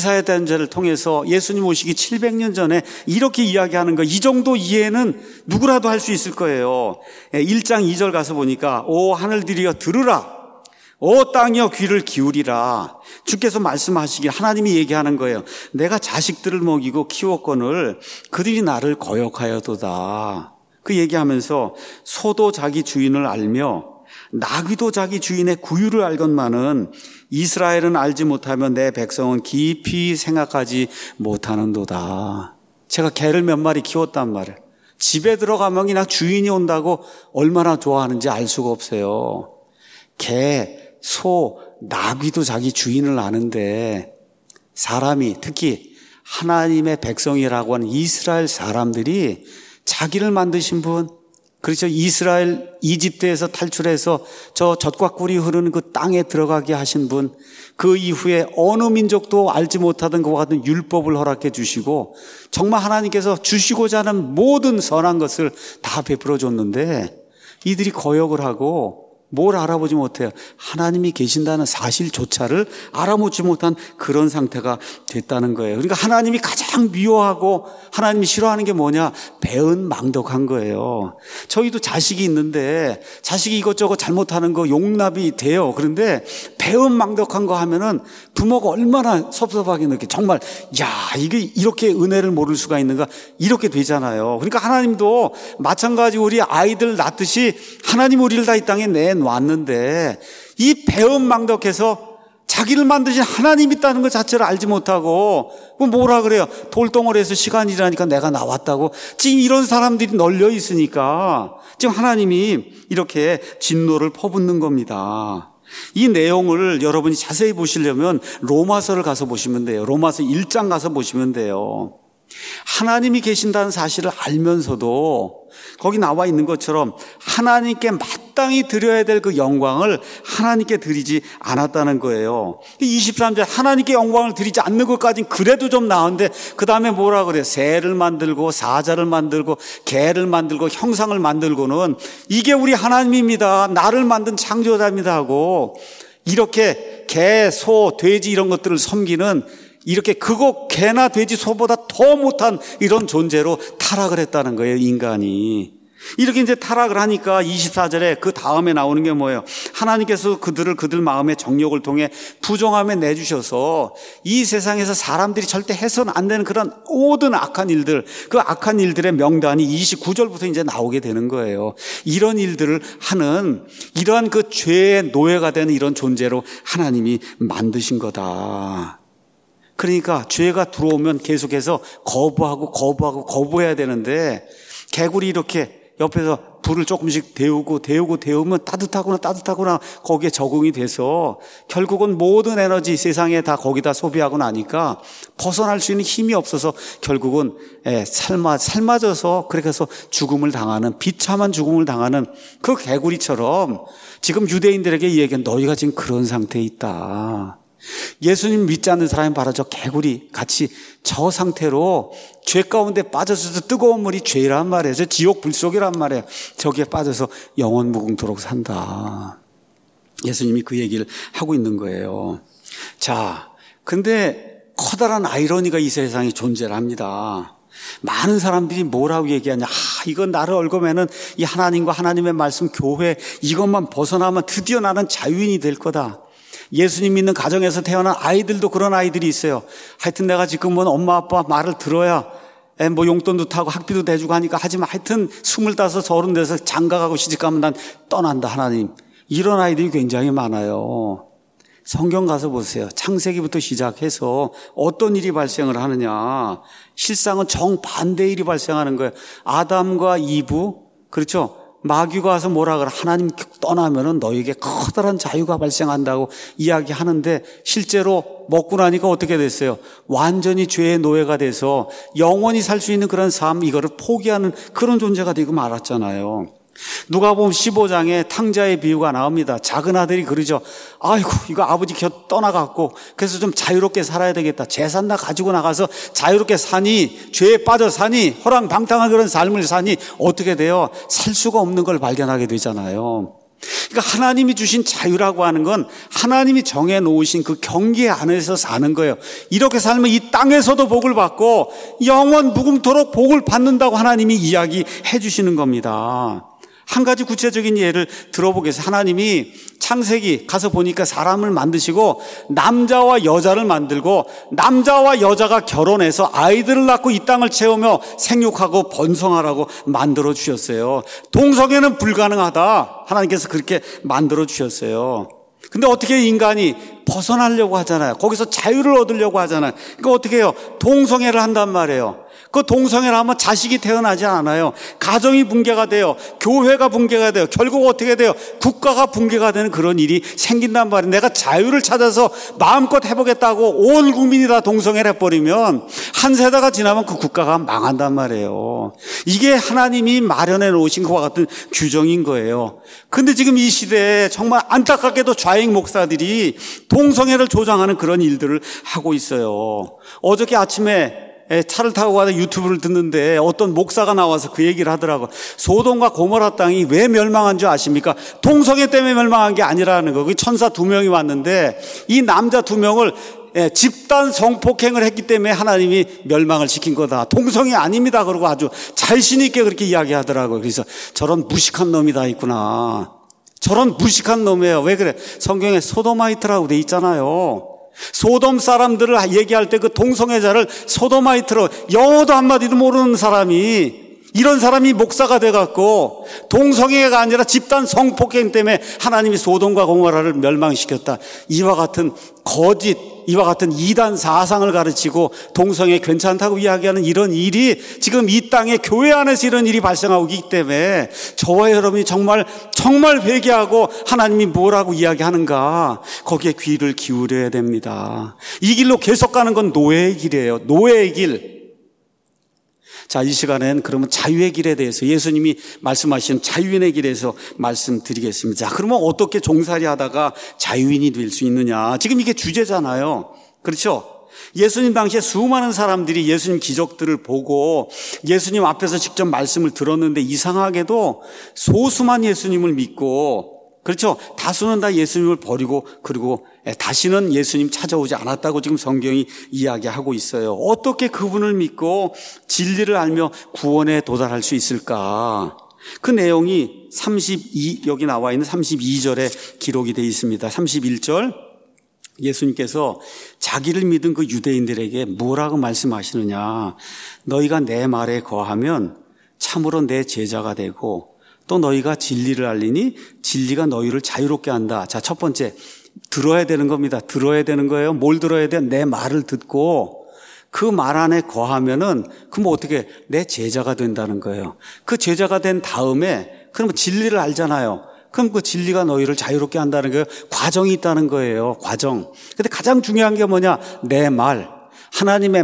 예수님 오시기 700년 전에 이렇게 이야기하는 거, 이 정도 이해는 누구라도 할 수 있을 거예요. 1장 2절 가서 보니까 오 하늘들이여 들으라, 오 땅이여 귀를 기울이라. 주께서 말씀하시길, 하나님이 얘기하는 거예요. 내가 자식들을 먹이고 키웠거늘 그들이 나를 거역하여도다. 그 얘기하면서 소도 자기 주인을 알며 나귀도 자기 주인의 구유를 알건만은 이스라엘은 알지 못하며 내 백성은 깊이 생각하지 못하는도다. 제가 개를 몇 마리 키웠단 말이에요. 집에 들어가면 그냥 주인이 온다고 얼마나 좋아하는지 알 수가 없어요. 개, 소, 나귀도 자기 주인을 아는데 사람이, 특히 하나님의 백성이라고 하는 이스라엘 사람들이 자기를 만드신 분, 그렇죠. 이스라엘 이집트에서 탈출해서 저 젖과 꿀이 흐르는 그 땅에 들어가게 하신 분, 그 이후에 어느 민족도 알지 못하던 그와 같은 율법을 허락해 주시고 정말 하나님께서 주시고자 하는 모든 선한 것을 다 베풀어 줬는데 이들이 거역을 하고 뭘 알아보지 못해요. 하나님이 계신다는 사실조차를 알아보지 못한 그런 상태가 됐다는 거예요. 그러니까 하나님이 가장 미워하고 하나님이 싫어하는 게 뭐냐? 배은망덕한 거예요. 저희도 자식이 있는데 자식이 이것저것 잘못하는 거 용납이 돼요. 그런데 배은망덕한 거 하면은 부모가 얼마나 섭섭하게 느껴. 정말 야, 이게 이렇게 은혜를 모를 수가 있는가? 이렇게 되잖아요. 그러니까 하나님도 마찬가지 우리 아이들 낳듯이 하나님 우리를 다 이 땅에 내놨는데 이 배은망덕해서 자기를 만드신 하나님이 있다는 것 자체를 알지 못하고 뭐라 그래요? 돌덩어리에서 시간이 지나니까 내가 나왔다고. 지금 이런 사람들이 널려 있으니까 지금 하나님이 이렇게 진노를 퍼붓는 겁니다. 이 내용을 여러분이 자세히 보시려면 로마서를 가서 보시면 돼요. 로마서 1장 가서 보시면 돼요. 하나님이 계신다는 사실을 알면서도 거기 나와 있는 것처럼 하나님께 마땅히 드려야 될 그 영광을 하나님께 드리지 않았다는 거예요. 23절 하나님께 영광을 드리지 않는 것까지는 그래도 좀 나은데 그 다음에 뭐라 그래요? 새를 만들고 사자를 만들고 개를 만들고 형상을 만들고는 이게 우리 하나님입니다. 나를 만든 창조자입니다 하고 이렇게 개, 소, 돼지 이런 것들을 섬기는 이렇게 그거 개나 돼지 소보다 더 못한 이런 존재로 타락을 했다는 거예요, 인간이. 이렇게 이제 타락을 하니까 24절에 그 다음에 나오는 게 뭐예요? 하나님께서 그들 마음의 정욕을 통해 부정함에 내주셔서 이 세상에서 사람들이 절대 해서는 안 되는 그런 모든 악한 일들, 그 악한 일들의 명단이 29절부터 이제 나오게 되는 거예요. 이런 일들을 하는 이러한 그 죄의 노예가 되는 이런 존재로 하나님이 만드신 거다. 그러니까 죄가 들어오면 계속해서 거부해야 되는데 개구리 이렇게 옆에서 불을 조금씩 데우면 따뜻하구나 거기에 적응이 돼서 결국은 모든 에너지 세상에 다 거기다 소비하고 나니까 벗어날 수 있는 힘이 없어서 결국은 삶아져서 그렇게 해서 죽음을 당하는 비참한 죽음을 당하는 그 개구리처럼 지금 유대인들에게 이 얘기는 너희가 지금 그런 상태에 있다. 예수님 믿지 않는 사람이 바로 저 개구리 같이 저 상태로 죄 가운데 빠져서 뜨거운 물이 죄란 말이에요. 저 지옥 불속이란 말이에요. 저기에 빠져서 영원 무궁토록 산다. 예수님이 그 얘기를 하고 있는 거예요. 자, 근데 커다란 아이러니가 이 세상에 존재를 합니다. 많은 사람들이 뭐라고 얘기하냐. 이건 나를 얽어매는 이 하나님과 하나님의 말씀 교회 이것만 벗어나면 드디어 나는 자유인이 될 거다. 예수님 믿는 가정에서 태어난 아이들도 그런 아이들이 있어요. 하여튼 내가 지금은 엄마 아빠 말을 들어야 뭐 용돈도 타고 학비도 대주고 하니까 하지만 하여튼 25, 30 돼서 장가가고 시집가면 난 떠난다 하나님. 이런 아이들이 굉장히 많아요. 성경 가서 보세요. 창세기부터 시작해서 어떤 일이 발생을 하느냐. 실상은 정반대 일이 발생하는 거예요. 아담과 이브, 그렇죠? 마귀가 와서 뭐라 그래? 하나님 떠나면은 너에게 커다란 자유가 발생한다고 이야기하는데 실제로 먹고 나니까 어떻게 됐어요? 완전히 죄의 노예가 돼서 영원히 살 수 있는 그런 삶, 이거를 포기하는 그런 존재가 되고 말았잖아요. 누가복음 15장에 탕자의 비유가 나옵니다. 작은 아들이 그러죠. 아이고 이거 아버지 곁 떠나갔고 그래서 좀 자유롭게 살아야 되겠다. 재산 다 가지고 나가서 자유롭게 사니 죄에 빠져 사니 허랑방탕한 그런 삶을 사니 어떻게 돼요? 살 수가 없는 걸 발견하게 되잖아요. 그러니까 하나님이 주신 자유라고 하는 건 하나님이 정해놓으신 그 경계 안에서 사는 거예요. 이렇게 살면 이 땅에서도 복을 받고 영원 무궁토록 복을 받는다고 하나님이 이야기해 주시는 겁니다. 한 가지 구체적인 예를 들어보겠습니다. 하나님이 창세기 가서 보니까 사람을 만드시고 남자와 여자를 만들고 남자와 여자가 결혼해서 아이들을 낳고 이 땅을 채우며 생육하고 번성하라고 만들어 주셨어요. 동성애는 불가능하다. 하나님께서 그렇게 만들어 주셨어요. 근데 어떻게 인간이 벗어나려고 하잖아요. 거기서 자유를 얻으려고 하잖아요. 그러니까 어떻게 해요? 동성애를 한단 말이에요. 그 동성애를 하면 자식이 태어나지 않아요. 가정이 붕괴가 돼요. 교회가 붕괴가 돼요. 결국 어떻게 돼요? 국가가 붕괴가 되는 그런 일이 생긴단 말이에요. 내가 자유를 찾아서 마음껏 해보겠다고 온 국민이 다 동성애를 해버리면 한 세대가 지나면 그 국가가 망한단 말이에요. 이게 하나님이 마련해 놓으신 것과 같은 규정인 거예요. 근데 지금 이 시대에 정말 안타깝게도 좌익 목사들이 동성애를 조장하는 그런 일들을 하고 있어요. 어저께 아침에 차를 타고 가다 유튜브를 듣는데 어떤 목사가 나와서 그 얘기를 하더라고요. 소돔과 고모라 땅이 왜 멸망한 줄 아십니까? 동성애 때문에 멸망한 게 아니라는 거예요. 천사 2명이 왔는데 이 남자 2명을 집단 성폭행을 했기 때문에 하나님이 멸망을 시킨 거다. 동성애 아닙니다. 그러고 아주 자신 있게 그렇게 이야기하더라고요. 그래서 저런 무식한 놈이 다 있구나. 저런 무식한 놈이에요. 왜 그래? 성경에 소도마이트라고 돼 있잖아요. 소돔 사람들을 얘기할 때 그 동성애자를 소도마이트로, 영어도 한마디도 모르는 사람이, 이런 사람이 목사가 돼갖고 동성애가 아니라 집단 성폭행 때문에 하나님이 소돔과 고모라를 멸망시켰다. 이와 같은 거짓, 이와 같은 이단 사상을 가르치고 동성애 괜찮다고 이야기하는 이런 일이 지금 이 땅에 교회 안에서 이런 일이 발생하고 있기 때문에 저와 여러분이 정말 회개하고 하나님이 뭐라고 이야기하는가 거기에 귀를 기울여야 됩니다. 이 길로 계속 가는 건 노예의 길이에요. 노예의 길. 자, 이 시간엔 그러면 자유의 길에 대해서 예수님이 말씀하신 자유인의 길에서 말씀드리겠습니다. 자, 그러면 어떻게 종살이 하다가 자유인이 될 수 있느냐? 지금 이게 주제잖아요. 그렇죠? 예수님 당시에 수많은 사람들이 예수님 기적들을 보고 예수님 앞에서 직접 말씀을 들었는데 이상하게도 소수만 예수님을 믿고, 그렇죠? 다수는 다 예수님을 버리고 그리고 다시는 예수님 찾아오지 않았다고 지금 성경이 이야기하고 있어요. 어떻게 그분을 믿고 진리를 알며 구원에 도달할 수 있을까? 그 내용이 여기 나와 있는 32절에 기록이 되어 있습니다. 31절 예수님께서 자기를 믿은 그 유대인들에게 뭐라고 말씀하시느냐? 너희가 내 말에 거하면 참으로 내 제자가 되고 또 너희가 진리를 알리니 진리가 너희를 자유롭게 한다. 자, 첫 번째, 들어야 되는 겁니다. 들어야 되는 거예요. 뭘 들어야 돼? 내 말을 듣고 그 말 안에 거하면은 그럼 어떻게 내 제자가 된다는 거예요. 그 제자가 된 다음에 그러면 진리를 알잖아요. 그럼 그 진리가 너희를 자유롭게 한다는 거예요. 과정이 있다는 거예요. 과정. 근데 가장 중요한 게 뭐냐? 내 말, 하나님의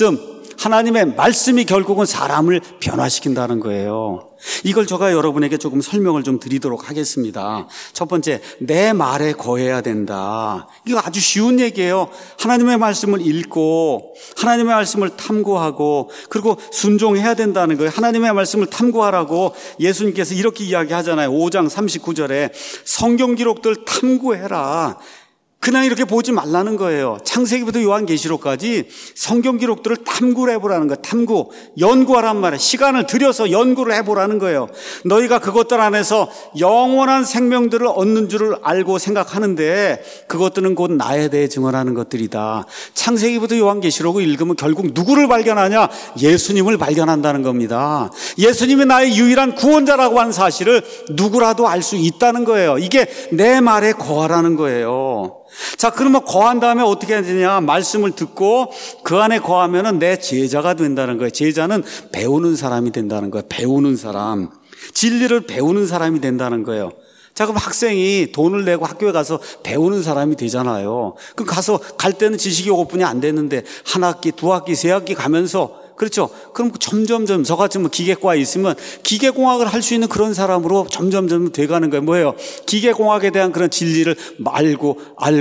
말씀이 결국은 사람을 변화시킨다는 거예요. 이걸 제가 여러분에게 조금 설명을 좀 드리도록 하겠습니다. 첫 번째, 내 말에 거해야 된다. 이거 아주 쉬운 얘기예요. 하나님의 말씀을 읽고 하나님의 말씀을 탐구하고 그리고 순종해야 된다는 거예요. 하나님의 말씀을 탐구하라고 예수님께서 이렇게 이야기하잖아요. 5장 39절에 성경 기록들 탐구해라. 그냥 이렇게 보지 말라는 거예요. 창세기부터 요한계시록까지 성경 기록들을 탐구를 해보라는 거예요. 탐구, 연구하란 말이에요. 시간을 들여서 연구를 해보라는 거예요. 너희가 그것들 안에서 영원한 생명들을 얻는 줄을 알고 생각하는데 그것들은 곧 나에 대해 증언하는 것들이다. 창세기부터 요한계시록을 읽으면 결국 누구를 발견하냐? 예수님을 발견한다는 겁니다. 예수님이 나의 유일한 구원자라고 하는 사실을 누구라도 알 수 있다는 거예요. 이게 내 말에 거하라는 거예요. 자, 그러면 거한 다음에 어떻게 해야 되냐? 말씀을 듣고 그 안에 거하면은 내 제자가 된다는 거예요. 제자는 배우는 사람이 된다는 거예요. 배우는 사람. 진리를 배우는 사람이 된다는 거예요. 자, 그럼 학생이 돈을 내고 학교에 가서 배우는 사람이 되잖아요. 그럼 갈 때는 지식이 5분이 안 됐는데 한 학기, 두 학기, 세 학기 가면서 그렇죠. 그럼 점점점 저같이 기계과에 있으면 기계공학을 할 수 있는 그런 사람으로 점점점 돼가는 거예요. 뭐예요? 기계공학에 대한 그런 진리를 알고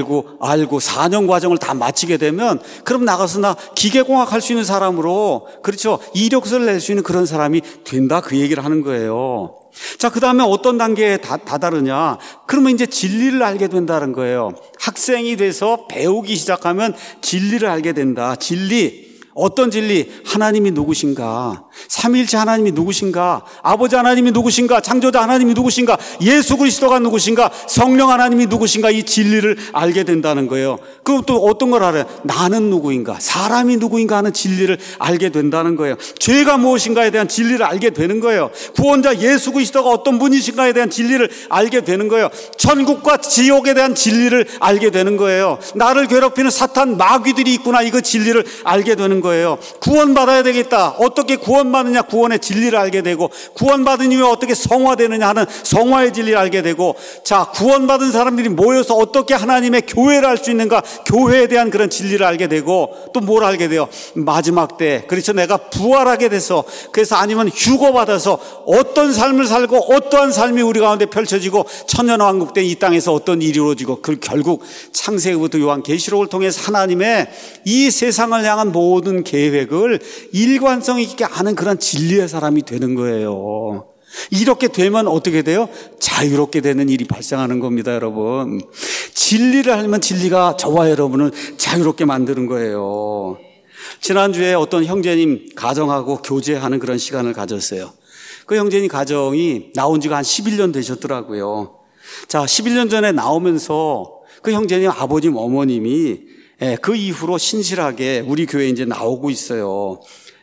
4년 과정을 다 마치게 되면 그럼 나가서 나 기계공학 할 수 있는 사람으로 그렇죠. 이력서를 낼 수 있는 그런 사람이 된다. 그 얘기를 하는 거예요. 자, 그 다음에 어떤 단계에 다다르냐? 그러면 이제 진리를 알게 된다는 거예요. 학생이 돼서 배우기 시작하면 진리를 알게 된다. 진리. 어떤 진리? 하나님이 누구신가? 삼위일체 하나님이 누구신가? 아버지 하나님이 누구신가? 창조자 하나님이 누구신가? 예수 그리스도가 누구신가? 성령 하나님이 누구신가? 이 진리를 알게 된다는 거예요. 그럼 또 어떤 걸 알아요? 나는 누구인가? 사람이 누구인가 하는 진리를 알게 된다는 거예요. 죄가 무엇인가에 대한 진리를 알게 되는 거예요. 구원자 예수 그리스도가 어떤 분이신가에 대한 진리를 알게 되는 거예요. 천국과 지옥에 대한 진리를 알게 되는 거예요. 나를 괴롭히는 사탄 마귀들이 있구나. 이거 진리를 알게 되는 거예요. 거예요. 구원받아야 되겠다. 어떻게 구원받느냐, 구원의 진리를 알게 되고, 구원받은 이후에 어떻게 성화되느냐 하는 성화의 진리를 알게 되고, 자, 구원받은 사람들이 모여서 어떻게 하나님의 교회를 할 수 있는가, 교회에 대한 그런 진리를 알게 되고, 또 뭘 알게 돼요? 마지막 때, 그래서 내가 부활하게 돼서, 그래서 아니면 휴거받아서 어떤 삶을 살고 어떠한 삶이 우리 가운데 펼쳐지고 천년왕국 때 이 땅에서 어떤 일이 이루어지고, 그 결국 창세기부터 요한계시록을 통해서 하나님의 이 세상을 향한 모든 계획을 일관성 있게 아는 그런 진리의 사람이 되는 거예요. 이렇게 되면 어떻게 돼요? 자유롭게 되는 일이 발생하는 겁니다, 여러분. 진리를 알면 진리가 저와 여러분을 자유롭게 만드는 거예요. 지난주에 어떤 형제님 가정하고 교제하는 그런 시간을 가졌어요. 그 형제님 가정이 나온 지가 한 11년 되셨더라고요. 자, 11년 전에 나오면서 그 형제님 아버님, 어머님이 그 이후로 신실하게 우리 교회에 이제 나오고 있어요.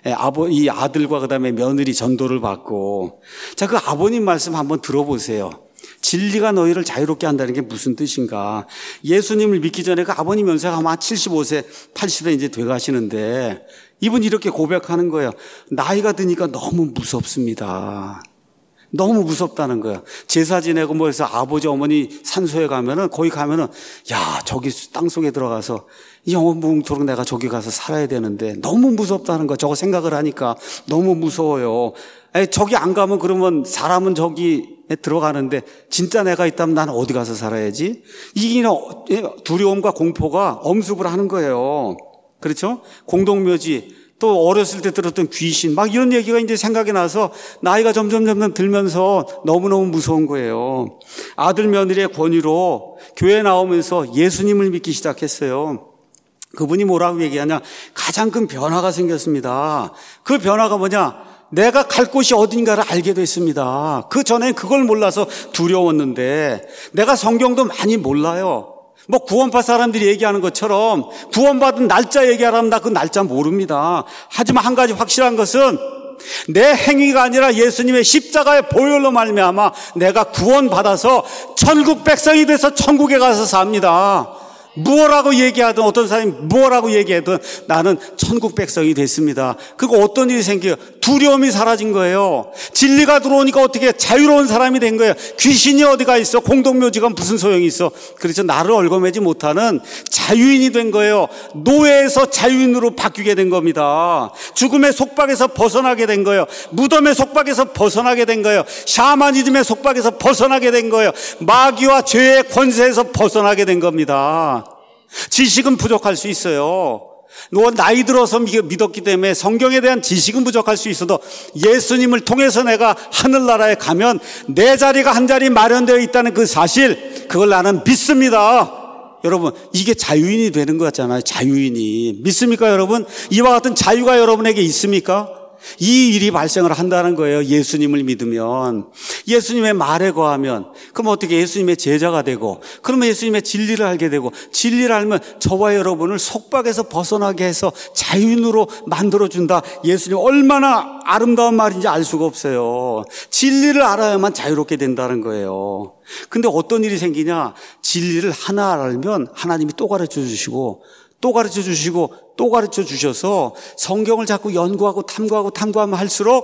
이 아들과 그다음에 며느리 전도를 받고. 자, 그 아버님 말씀 한번 들어보세요. 진리가 너희를 자유롭게 한다는 게 무슨 뜻인가? 예수님을 믿기 전에 그 아버님 연세가 아마 75세, 80세 이제 돼 가시는데 이분이 이렇게 고백하는 거예요. 나이가 드니까 너무 무섭습니다. 너무 무섭다는 거야. 제사 지내고 뭐 해서 아버지 어머니 산소에 가면은, 거기 가면은, 야, 저기 땅속에 들어가서 영원무궁토록 내가 저기 가서 살아야 되는데 너무 무섭다는 거야. 저거 생각을 하니까 너무 무서워요. 저기 안 가면 그러면 사람은 저기에 들어가는데 진짜 내가 있다면 난 어디 가서 살아야지? 이게 두려움과 공포가 엄습을 하는 거예요. 그렇죠? 공동묘지, 또 어렸을 때 들었던 귀신, 막 이런 얘기가 이제 생각이 나서 나이가 점점 들면서 너무너무 무서운 거예요. 아들 며느리의 권유로 교회 나오면서 예수님을 믿기 시작했어요. 그분이 뭐라고 얘기하냐? 가장 큰 변화가 생겼습니다. 그 변화가 뭐냐? 내가 갈 곳이 어딘가를 알게 됐습니다. 그 전엔 그걸 몰라서 두려웠는데, 내가 성경도 많이 몰라요. 뭐 구원받은 사람들이 얘기하는 것처럼 구원받은 날짜 얘기하라면 나 그 날짜 모릅니다. 하지만 한 가지 확실한 것은 내 행위가 아니라 예수님의 십자가의 보혈로 말미암아 내가 구원받아서 천국 백성이 돼서 천국에 가서 삽니다. 무엇라고 얘기하든, 어떤 사람이 무엇라고 얘기하든 나는 천국 백성이 됐습니다. 그리고 어떤 일이 생겨요? 두려움이 사라진 거예요. 진리가 들어오니까 어떻게 자유로운 사람이 된 거예요. 귀신이 어디가 있어? 공동묘지가 무슨 소용이 있어? 그래서 나를 얽어매지 못하는 자유인이 된 거예요. 노예에서 자유인으로 바뀌게 된 겁니다. 죽음의 속박에서 벗어나게 된 거예요. 무덤의 속박에서 벗어나게 된 거예요. 샤머니즘의 속박에서 벗어나게 된 거예요. 마귀와 죄의 권세에서 벗어나게 된 겁니다. 지식은 부족할 수 있어요. 나이 들어서 믿었기 때문에 성경에 대한 지식은 부족할 수 있어도 예수님을 통해서 내가 하늘나라에 가면 내 자리가 한 자리 마련되어 있다는 그 사실, 그걸 나는 믿습니다. 여러분, 이게 자유인이 되는 것 같잖아요. 자유인이. 믿습니까, 여러분? 이와 같은 자유가 여러분에게 있습니까? 이 일이 발생을 한다는 거예요. 예수님을 믿으면. 예수님의 말에 거하면, 그럼 어떻게 예수님의 제자가 되고, 그러면 예수님의 진리를 알게 되고, 진리를 알면 저와 여러분을 속박에서 벗어나게 해서 자유인으로 만들어준다. 예수님 얼마나 아름다운 말인지 알 수가 없어요. 진리를 알아야만 자유롭게 된다는 거예요. 근데 어떤 일이 생기냐? 진리를 하나 알면 하나님이 또 가르쳐 주시고, 또 가르쳐 주시고, 또 가르쳐 주셔서 성경을 자꾸 연구하고 탐구하면 할수록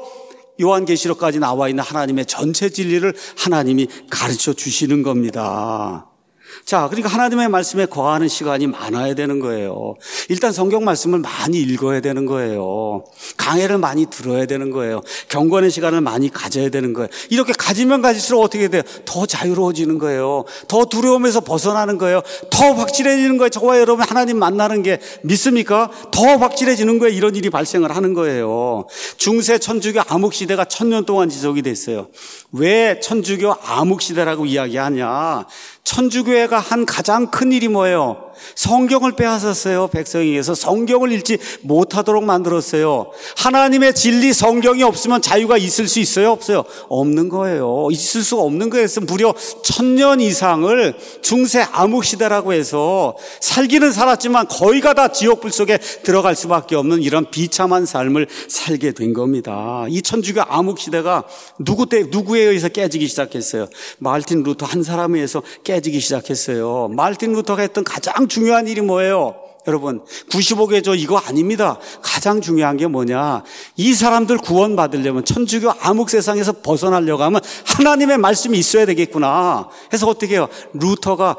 요한계시록까지 나와 있는 하나님의 전체 진리를 하나님이 가르쳐 주시는 겁니다. 자, 그러니까 하나님의 말씀에 거하는 시간이 많아야 되는 거예요. 일단 성경 말씀을 많이 읽어야 되는 거예요. 강해를 많이 들어야 되는 거예요. 경건의 시간을 많이 가져야 되는 거예요. 이렇게 가지면 가질수록 어떻게 돼요? 더 자유로워지는 거예요. 더 두려움에서 벗어나는 거예요. 더 확실해지는 거예요. 저와 여러분 하나님 만나는 게 믿습니까? 더 확실해지는 거예요. 이런 일이 발생을 하는 거예요. 중세 천주교 암흑시대가 1000년 동안 지속이 됐어요. 왜 천주교 암흑시대라고 이야기하냐? 천주교회가 한 가장 큰 일이 뭐예요? 성경을 빼앗았어요. 백성에게서 성경을 읽지 못하도록 만들었어요. 하나님의 진리 성경이 없으면 자유가 있을 수 있어요? 없어요? 없는 거예요. 있을 수가 없는 거예요. 무려 1000년 이상을 중세 암흑시대라고 해서 살기는 살았지만 거의가 다 지옥불 속에 들어갈 수밖에 없는 이런 비참한 삶을 살게 된 겁니다. 이 천주교 암흑시대가 누구에 의해서 깨지기 시작했어요? 마르틴 루터 한 사람에 의해서 깨지기 시작했어요. 마르틴 루터가 했던 가장 중요한 일이 뭐예요? 여러분 95개조 이거 아닙니다. 가장 중요한 게 뭐냐, 이 사람들 구원받으려면, 천주교 암흑 세상에서 벗어나려고 하면 하나님의 말씀이 있어야 되겠구나 해서 어떻게 해요? 루터가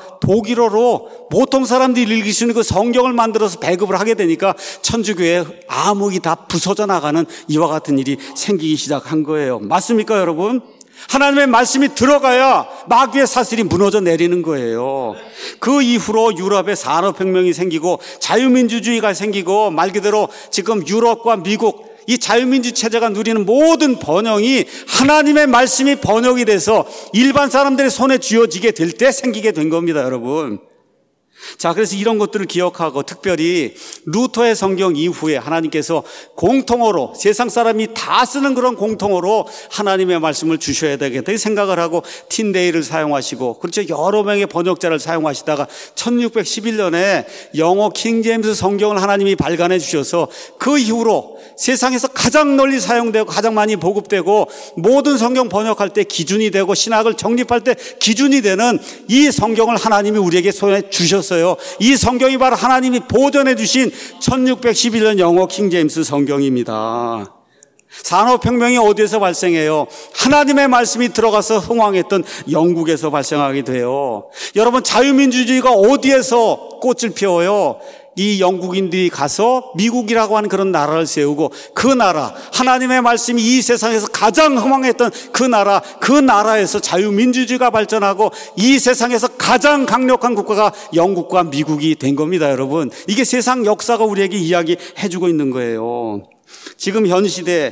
독일어로 보통 사람들이 읽을 수 있는 그 성경을 만들어서 배급을 하게 되니까 천주교의 암흑이 다 부서져 나가는 이와 같은 일이 생기기 시작한 거예요. 맞습니까 여러분? 하나님의 말씀이 들어가야 마귀의 사슬이 무너져 내리는 거예요. 그 이후로 유럽에 산업혁명이 생기고 자유민주주의가 생기고, 말 그대로 지금 유럽과 미국 이 자유민주 체제가 누리는 모든 번영이 하나님의 말씀이 번역이 돼서 일반 사람들의 손에 쥐어지게 될 때 생기게 된 겁니다, 여러분. 자, 그래서 이런 것들을 기억하고, 특별히 루터의 성경 이후에 하나님께서 공통어로, 세상 사람이 다 쓰는 그런 공통어로 하나님의 말씀을 주셔야 되겠다 이 생각을 하고 틴데이를 사용하시고, 그렇죠, 여러 명의 번역자를 사용하시다가 1611년에 영어 킹제임스 성경을 하나님이 발간해 주셔서 그 이후로 세상에서 가장 널리 사용되고 가장 많이 보급되고 모든 성경 번역할 때 기준이 되고 신학을 정립할 때 기준이 되는 이 성경을 하나님이 우리에게 손에 주셨어요. 이 성경이 바로 하나님이 보존해 주신 1611년 영어 킹제임스 성경입니다. 산업혁명이 어디에서 발생해요? 하나님의 말씀이 들어가서 흥왕했던 영국에서 발생하게 돼요. 여러분, 자유민주주의가 어디에서 꽃을 피워요? 이 영국인들이 가서 미국이라고 하는 그런 나라를 세우고, 그 나라, 하나님의 말씀이 이 세상에서 가장 흥왕했던 그 나라에서 자유민주주의가 발전하고 이 세상에서 가장 강력한 국가가 영국과 미국이 된 겁니다, 여러분. 이게 세상 역사가 우리에게 이야기해주고 있는 거예요. 지금 현 시대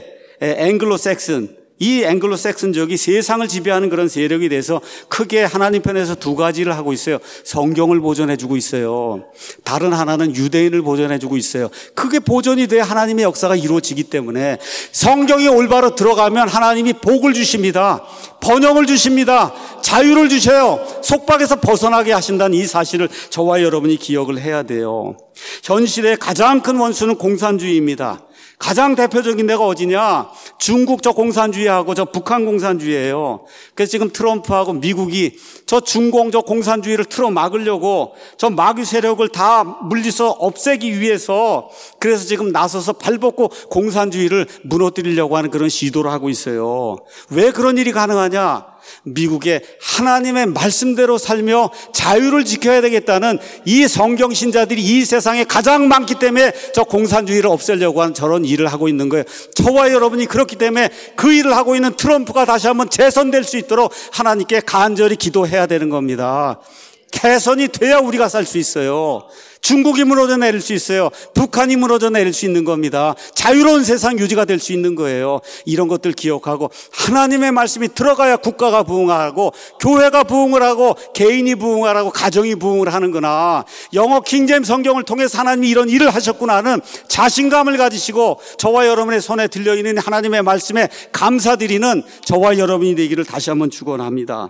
앵글로색슨, 이 앵글로색슨족이 세상을 지배하는 그런 세력이 돼서 크게 하나님 편에서 두 가지를 하고 있어요. 성경을 보존해주고 있어요. 다른 하나는 유대인을 보존해주고 있어요. 그게 보존이 돼야 하나님의 역사가 이루어지기 때문에 성경이 올바로 들어가면 하나님이 복을 주십니다. 번영을 주십니다. 자유를 주셔요. 속박에서 벗어나게 하신다는 이 사실을 저와 여러분이 기억을 해야 돼요. 현 시대의 가장 큰 원수는 공산주의입니다. 가장 대표적인 데가 어디냐? 중국 저 공산주의하고 저 북한 공산주의예요. 그래서 지금 트럼프하고 미국이 저 중공 저 공산주의를 틀어 막으려고 저 마귀 세력을 다 물리서 없애기 위해서, 그래서 지금 나서서 발벗고 공산주의를 무너뜨리려고 하는 그런 시도를 하고 있어요. 왜 그런 일이 가능하냐? 미국의 하나님의 말씀대로 살며 자유를 지켜야 되겠다는 이 성경 신자들이 이 세상에 가장 많기 때문에 저 공산주의를 없애려고 하는 저런 일을 하고 있는 거예요. 저와 여러분이 그렇기 때문에 그 일을 하고 있는 트럼프가 다시 한번 재선될 수 있도록 하나님께 간절히 기도해야 되는 겁니다. 개선이 돼야 우리가 살 수 있어요. 중국이 무너져 내릴 수 있어요. 북한이 무너져 내릴 수 있는 겁니다. 자유로운 세상 유지가 될 수 있는 거예요. 이런 것들 기억하고, 하나님의 말씀이 들어가야 국가가 부흥하고 교회가 부흥을 하고 개인이 부흥을 하고 가정이 부흥을 하는구나. 영어 킹제임스 성경을 통해서 하나님이 이런 일을 하셨구나는 자신감을 가지시고 저와 여러분의 손에 들려있는 하나님의 말씀에 감사드리는 저와 여러분이 되기를 다시 한번 축원합니다.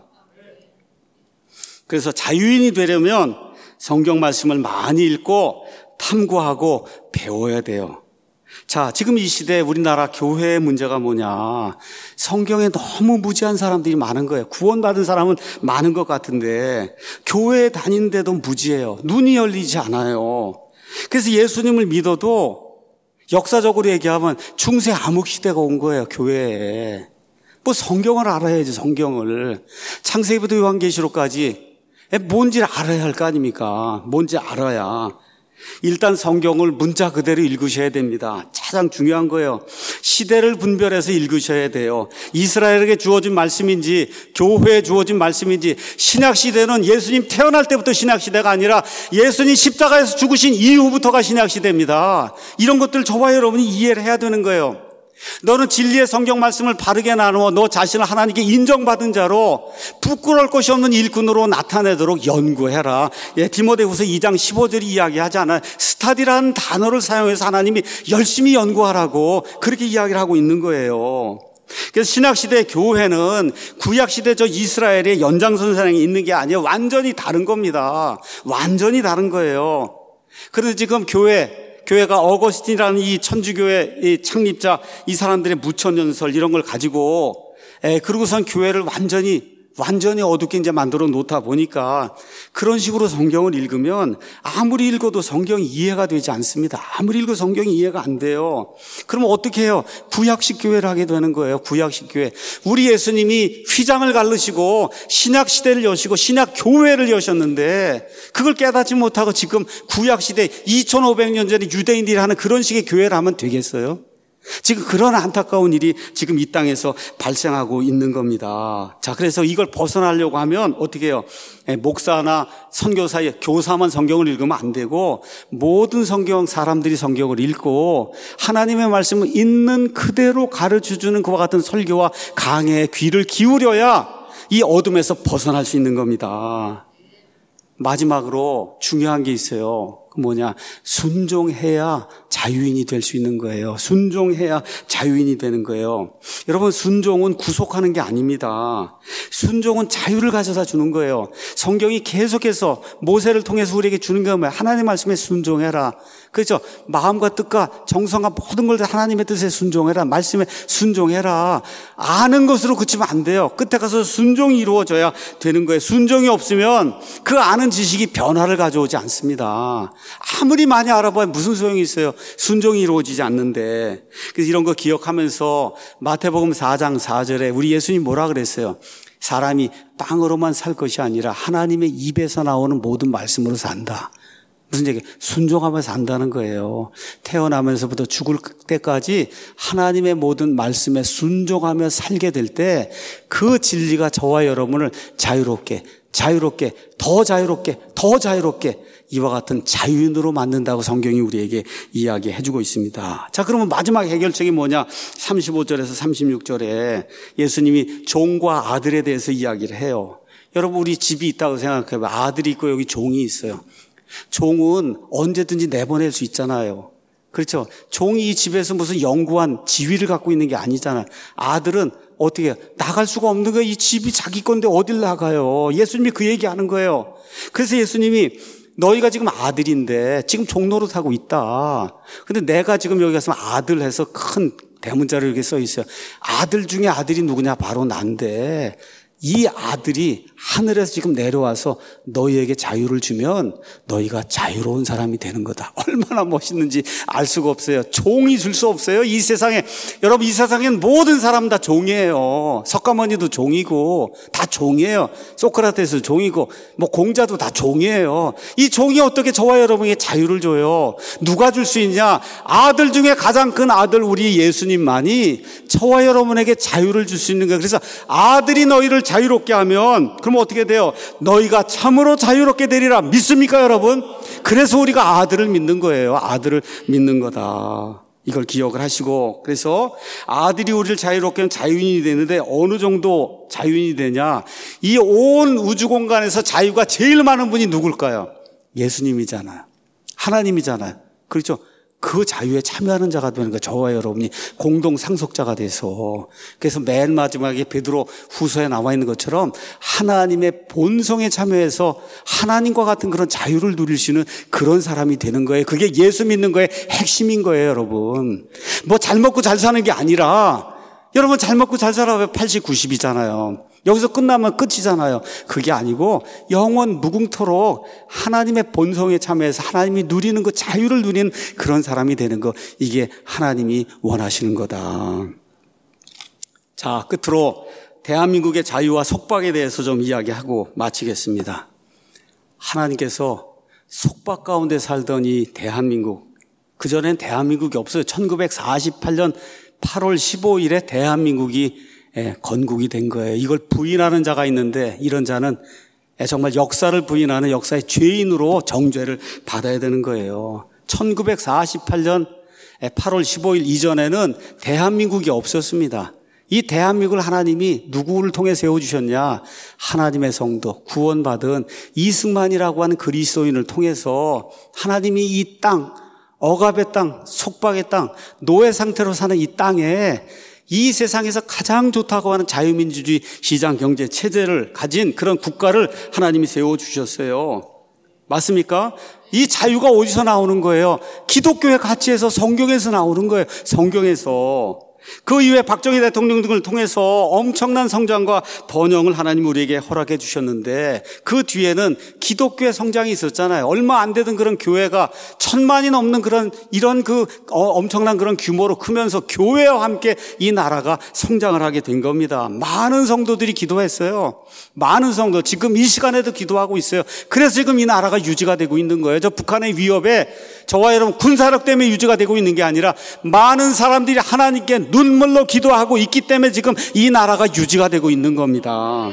그래서 자유인이 되려면 성경 말씀을 많이 읽고 탐구하고 배워야 돼요. 자, 지금 이 시대에 우리나라 교회의 문제가 뭐냐? 성경에 너무 무지한 사람들이 많은 거예요. 구원받은 사람은 많은 것 같은데 교회에 다니는데도 무지해요. 눈이 열리지 않아요. 그래서 예수님을 믿어도 역사적으로 얘기하면 중세 암흑 시대가 온 거예요, 교회에. 뭐 성경을 알아야지, 성경을. 창세기부터 요한계시록까지 뭔지를 알아야 할 거 아닙니까? 뭔지 알아야. 일단 성경을 문자 그대로 읽으셔야 됩니다. 가장 중요한 거예요. 시대를 분별해서 읽으셔야 돼요. 이스라엘에게 주어진 말씀인지 교회에 주어진 말씀인지, 신약시대는 예수님 태어날 때부터 신약시대가 아니라 예수님 십자가에서 죽으신 이후부터가 신약시대입니다. 이런 것들 저와 여러분이 이해를 해야 되는 거예요. 너는 진리의 성경 말씀을 바르게 나누어 너 자신을 하나님께 인정받은 자로 부끄러울 것이 없는 일꾼으로 나타내도록 연구해라. 디모데후서 2장 15절이 이야기하지 않아요. 스타디라는 단어를 사용해서 하나님이 열심히 연구하라고 그렇게 이야기를 하고 있는 거예요. 그래서 신약시대 교회는 구약시대 저 이스라엘의 연장선상에 있는 게 아니에요. 완전히 다른 겁니다. 완전히 다른 거예요. 그래서 지금 교회가 어거스틴이라는 이 천주교의 이 창립자, 이 사람들의 무천연설 이런 걸 가지고 그러고선 교회를 완전히 완전히 어둡게 이제 만들어 놓다 보니까 그런 식으로 성경을 읽으면 아무리 읽어도 성경이 이해가 되지 않습니다. 아무리 읽어도 성경이 이해가 안 돼요. 그러면 어떻게 해요? 구약식 교회를 하게 되는 거예요. 구약식 교회. 우리 예수님이 휘장을 갈르시고 신약 시대를 여시고 신약 교회를 여셨는데 그걸 깨닫지 못하고 지금 구약 시대 2500년 전에 유대인들이 하는 그런 식의 교회를 하면 되겠어요? 지금 그런 안타까운 일이 지금 이 땅에서 발생하고 있는 겁니다. 자, 그래서 이걸 벗어나려고 하면 어떻게 해요? 목사나 선교사의 교사만 성경을 읽으면 안 되고 모든 사람들이 성경을 읽고 하나님의 말씀을 있는 그대로 가르쳐주는 그와 같은 설교와 강해에 귀를 기울여야 이 어둠에서 벗어날 수 있는 겁니다. 마지막으로 중요한 게 있어요. 뭐냐? 순종해야 자유인이 될 수 있는 거예요. 순종해야 자유인이 되는 거예요. 여러분, 순종은 구속하는 게 아닙니다. 순종은 자유를 가져다 주는 거예요. 성경이 계속해서 모세를 통해서 우리에게 주는 게 뭐예요? 하나님의 말씀에 순종해라. 그렇죠? 마음과 뜻과 정성과 모든 걸 하나님의 뜻에 순종해라. 말씀에 순종해라. 아는 것으로 그치면 안 돼요. 끝에 가서 순종이 이루어져야 되는 거예요. 순종이 없으면 그 아는 지식이 변화를 가져오지 않습니다. 아무리 많이 알아봐야 무슨 소용이 있어요. 순종이 이루어지지 않는데. 그래서 이런 거 기억하면서 마태복음 4장 4절에 우리 예수님 뭐라 그랬어요? 사람이 빵으로만 살 것이 아니라 하나님의 입에서 나오는 모든 말씀으로 산다. 무슨 얘기예요? 순종하면서 산다는 거예요. 태어나면서부터 죽을 때까지 하나님의 모든 말씀에 순종하며 살게 될 때 그 진리가 저와 여러분을 자유롭게 더 자유롭게 이와 같은 자유인으로 만든다고 성경이 우리에게 이야기해 주고 있습니다. 자, 그러면 마지막 해결책이 뭐냐? 35절에서 36절에 예수님이 종과 아들에 대해서 이야기를 해요. 여러분, 우리 집이 있다고 생각해봐요. 아들이 있고 여기 종이 있어요. 종은 언제든지 내보낼 수 있잖아요. 그렇죠? 종이 이 집에서 무슨 영구한 지위를 갖고 있는 게 아니잖아요. 아들은 어떻게 해요? 나갈 수가 없는 거예요. 이 집이 자기 건데 어딜 나가요? 예수님이 그 얘기하는 거예요. 그래서 예수님이 너희가 지금 아들인데 지금 종노릇하고 있다. 근데 내가 지금 여기 가서 아들 해서 큰 대문자로 이렇게 써 있어요. 아들 중에 아들이 누구냐? 바로 난데 이 아들이 하늘에서 지금 내려와서 너희에게 자유를 주면 너희가 자유로운 사람이 되는 거다. 얼마나 멋있는지 알 수가 없어요. 종이 줄 수 없어요. 이 세상에, 여러분, 이 세상엔 모든 사람 다 종이에요. 석가모니도 종이고 다 종이에요. 소크라테스 종이고 뭐 공자도 다 종이에요. 이 종이 어떻게 저와 여러분에게 자유를 줘요? 누가 줄 수 있냐? 아들 중에 가장 큰 아들 우리 예수님만이 저와 여러분에게 자유를 줄 수 있는 거예요. 그래서 아들이 너희를 자유롭게 하면 그럼 어떻게 돼요? 너희가 참으로 자유롭게 되리라. 믿습니까, 여러분? 그래서 우리가 아들을 믿는 거예요. 아들을 믿는 거다. 이걸 기억을 하시고, 그래서 아들이 우리를 자유롭게 하면 자유인이 되는데 어느 정도 자유인이 되냐? 이 온 우주 공간에서 자유가 제일 많은 분이 누굴까요? 예수님이잖아요. 하나님이잖아요. 그렇죠? 그 자유에 참여하는 자가 되는 거예요. 저와 여러분이 공동 상속자가 돼서. 그래서 맨 마지막에 베드로 후서에 나와 있는 것처럼 하나님의 본성에 참여해서 하나님과 같은 그런 자유를 누릴 수 있는 그런 사람이 되는 거예요. 그게 예수 믿는 거의 핵심인 거예요, 여러분. 뭐 잘 먹고 잘 사는 게 아니라, 여러분 잘 먹고 잘 살아야 80, 90이잖아요. 여기서 끝나면 끝이잖아요. 그게 아니고 영원 무궁토록 하나님의 본성에 참여해서 하나님이 누리는 그 자유를 누리는 그런 사람이 되는 거, 이게 하나님이 원하시는 거다. 자, 끝으로 대한민국의 자유와 속박에 대해서 좀 이야기하고 마치겠습니다. 하나님께서 속박 가운데 살던 이 대한민국, 그전엔 대한민국이 없어요. 1948년 8월 15일에 대한민국이 건국이 된 거예요. 이걸 부인하는 자가 있는데 이런 자는 정말 역사를 부인하는 역사의 죄인으로 정죄를 받아야 되는 거예요. 1948년 8월 15일 이전에는 대한민국이 없었습니다. 이 대한민국을 하나님이 누구를 통해 세워주셨냐? 하나님의 성도, 구원받은 이승만이라고 하는 그리스도인을 통해서 하나님이 이 땅, 억압의 땅, 속박의 땅, 노예 상태로 사는 이 땅에 이 세상에서 가장 좋다고 하는 자유민주주의 시장 경제 체제를 가진 그런 국가를 하나님이 세워주셨어요. 맞습니까? 이 자유가 어디서 나오는 거예요? 기독교의 가치에서, 성경에서 나오는 거예요. 성경에서. 그 이후에 박정희 대통령 등을 통해서 엄청난 성장과 번영을 하나님 우리에게 허락해 주셨는데 그 뒤에는 기독교의 성장이 있었잖아요. 얼마 안 되던 그런 교회가 1000만이 넘는 이런 엄청난 그런 규모로 크면서 교회와 함께 이 나라가 성장을 하게 된 겁니다. 많은 성도들이 기도했어요. 많은 성도, 지금 이 시간에도 기도하고 있어요. 그래서 지금 이 나라가 유지가 되고 있는 거예요. 저 북한의 위협에 저와 여러분 군사력 때문에 유지가 되고 있는 게 아니라 많은 사람들이 하나님께 눈물로 기도하고 있기 때문에 지금 이 나라가 유지가 되고 있는 겁니다.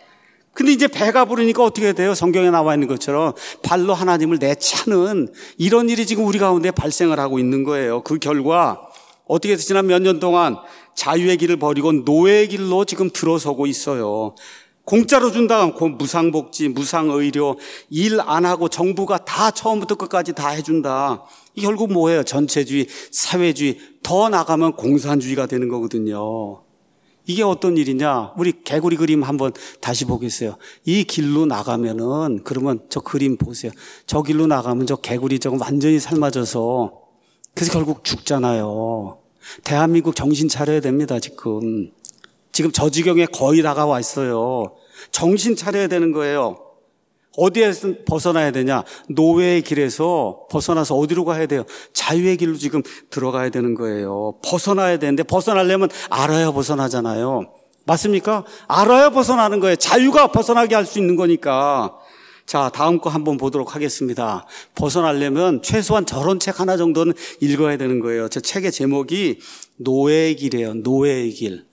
근데 이제 배가 부르니까 어떻게 돼요? 성경에 나와 있는 것처럼 발로 하나님을 내차는 이런 일이 지금 우리 가운데 발생을 하고 있는 거예요. 그 결과 어떻게 해서 지난 몇 년 동안 자유의 길을 버리고 노예의 길로 지금 들어서고 있어요. 공짜로 준다, 무상복지, 무상의료, 일 안 하고 정부가 다 처음부터 끝까지 다 해준다. 이게 결국 뭐예요? 전체주의, 사회주의, 더 나가면 공산주의가 되는 거거든요. 이게 어떤 일이냐? 우리 개구리 그림 한번 다시 보겠어요. 이 길로 나가면은, 그러면 저 그림 보세요. 저 길로 나가면 저 개구리 저거 완전히 삶아져서, 그래서 결국 죽잖아요. 대한민국 정신 차려야 됩니다, 지금. 지금 저 지경에 거의 다가와 있어요. 정신 차려야 되는 거예요. 어디에서 벗어나야 되냐? 노예의 길에서 벗어나서 어디로 가야 돼요? 자유의 길로 지금 들어가야 되는 거예요. 벗어나야 되는데 벗어나려면 알아야 벗어나잖아요. 맞습니까? 알아야 벗어나는 거예요. 자유가 벗어나게 할 수 있는 거니까. 자, 다음 거 한번 보도록 하겠습니다. 벗어나려면 최소한 저런 책 하나 정도는 읽어야 되는 거예요. 저 책의 제목이 노예의 길이에요. 노예의 길.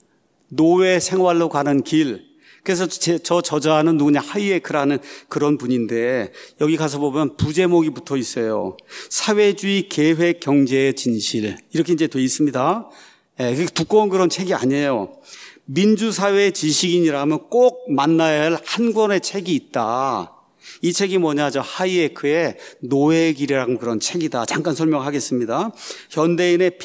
노예 생활로 가는 길. 그래서 저 저자는 누구냐? 하이에크라는 그런 분인데 여기 가서 보면 부제목이 붙어 있어요. 사회주의 계획 경제의 진실. 이렇게 이제 돼 있습니다. 예, 두꺼운 그런 책이 아니에요. 민주사회 지식인이라면 꼭 만나야 할 한 권의 책이 있다. 이 책이 뭐냐? 저 하이에크의 노예의 길이라는 그런 책이다. 잠깐 설명하겠습니다. 현대인의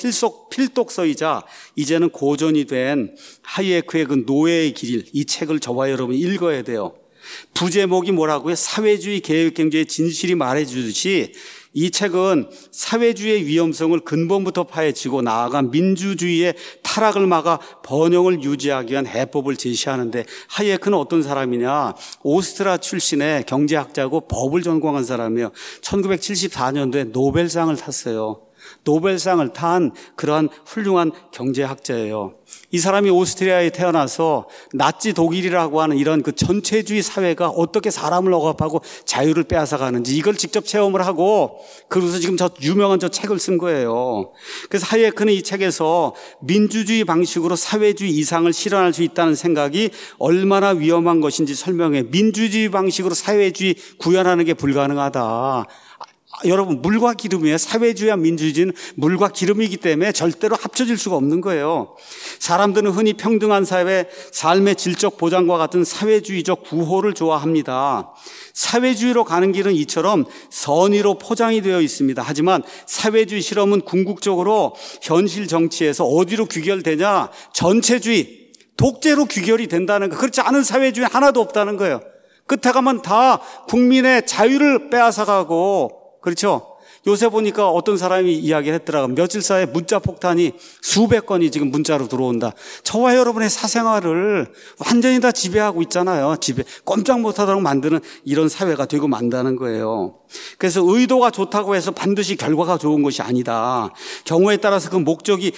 필독서이자 이제는 고전이 된 하이에크의 그 노예의 길, 이 책을 저와 여러분이 읽어야 돼요. 부제목이 뭐라고요? 사회주의 계획경제의 진실이 말해주듯이 이 책은 사회주의의 위험성을 근본부터 파헤치고 나아가 민주주의의 타락을 막아 번영을 유지하기 위한 해법을 제시하는데 하이에크는 어떤 사람이냐? 오스트리아 출신의 경제학자고 법을 전공한 사람이에요. 1974년도에 노벨상을 탔어요. 노벨상을 탄 그러한 훌륭한 경제학자예요. 이 사람이 오스트리아에 태어나서 나치 독일이라고 하는 이런 그 전체주의 사회가 어떻게 사람을 억압하고 자유를 빼앗아가는지 이걸 직접 체험을 하고 그래서 지금 저 유명한 저 책을 쓴 거예요. 그래서 하이에크는 이 책에서 민주주의 방식으로 사회주의 이상을 실현할 수 있다는 생각이 얼마나 위험한 것인지 설명해. 민주주의 방식으로 사회주의 구현하는 게 불가능하다. 여러분, 물과 기름이에요. 사회주의와 민주주의는 물과 기름이기 때문에 절대로 합쳐질 수가 없는 거예요. 사람들은 흔히 평등한 사회, 삶의 질적 보장과 같은 사회주의적 구호를 좋아합니다. 사회주의로 가는 길은 이처럼 선의로 포장이 되어 있습니다. 하지만 사회주의 실험은 궁극적으로 현실 정치에서 어디로 귀결되냐? 전체주의, 독재로 귀결이 된다는 거. 그렇지 않은 사회주의 하나도 없다는 거예요. 끝에 가면 다 국민의 자유를 빼앗아가고, 그렇죠? 요새 보니까 어떤 사람이 이야기를 했더라고요. 며칠 사이에 문자 폭탄이 수백 건이 지금 문자로 들어온다. 저와 여러분의 사생활을 완전히 다 지배하고 있잖아요. 꼼짝 못하도록 만드는 이런 사회가 되고 만다는 거예요. 그래서 의도가 좋다고 해서 반드시 결과가 좋은 것이 아니다. 경우에 따라서 그 목적이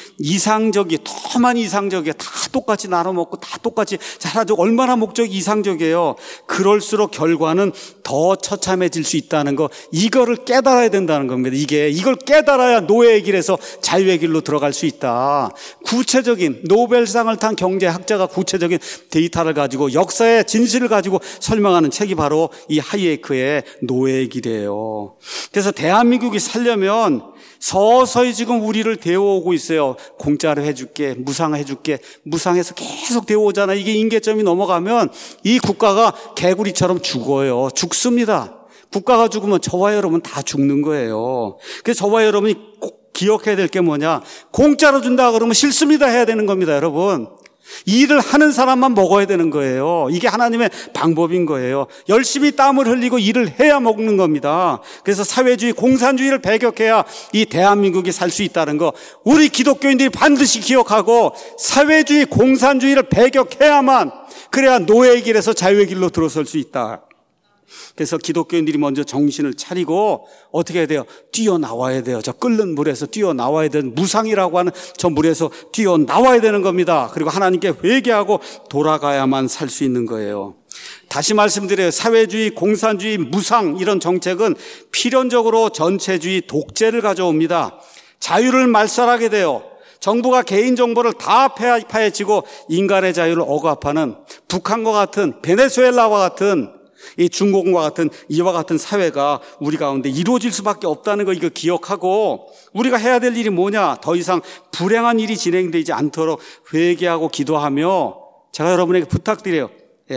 더 많이 이상적이에요. 다 똑같이 나눠 먹고 다 똑같이 잘하죠. 얼마나 목적이 이상적이에요. 그럴수록 결과는 더 처참해질 수 있다는 거, 이거를 깨달아야 된다는 겁니다. 이걸 깨달아야 노예의 길에서 자유의 길로 들어갈 수 있다. 구체적인 노벨상을 탄 경제학자가 구체적인 데이터를 가지고 역사의 진실을 가지고 설명하는 책이 바로 이 하이에크의 노예의 길이에요. 그래서 대한민국이 살려면 서서히 지금 우리를 데워오고 있어요. 공짜로 해줄게, 무상해줄게, 무상해서 계속 데워오잖아요. 이게 임계점이 넘어가면 이 국가가 개구리처럼 죽어요. 죽습니다. 국가가 죽으면 저와 여러분 다 죽는 거예요. 그래서 저와 여러분이 꼭 기억해야 될 게 뭐냐? 공짜로 준다 그러면 싫습니다 해야 되는 겁니다, 여러분. 일을 하는 사람만 먹어야 되는 거예요. 이게 하나님의 방법인 거예요. 열심히 땀을 흘리고 일을 해야 먹는 겁니다. 그래서 사회주의, 공산주의를 배격해야 이 대한민국이 살 수 있다는 거 우리 기독교인들이 반드시 기억하고, 사회주의, 공산주의를 배격해야만, 그래야 노예의 길에서 자유의 길로 들어설 수 있다. 그래서 기독교인들이 먼저 정신을 차리고 어떻게 해야 돼요? 뛰어나와야 돼요. 저 끓는 물에서 뛰어나와야 되는, 무상이라고 하는 저 물에서 뛰어나와야 되는 겁니다. 그리고 하나님께 회개하고 돌아가야만 살 수 있는 거예요. 다시 말씀드려요. 사회주의, 공산주의, 무상 이런 정책은 필연적으로 전체주의, 독재를 가져옵니다. 자유를 말살하게 돼요. 정부가 개인정보를 다 파헤치고 인간의 자유를 억압하는 북한과 같은, 베네수엘라와 같은, 이 중국과 같은, 이와 같은 사회가 우리 가운데 이루어질 수밖에 없다는 거, 이거 기억하고 우리가 해야 될 일이 뭐냐? 더 이상 불행한 일이 진행되지 않도록 회개하고 기도하며, 제가 여러분에게 부탁드려요.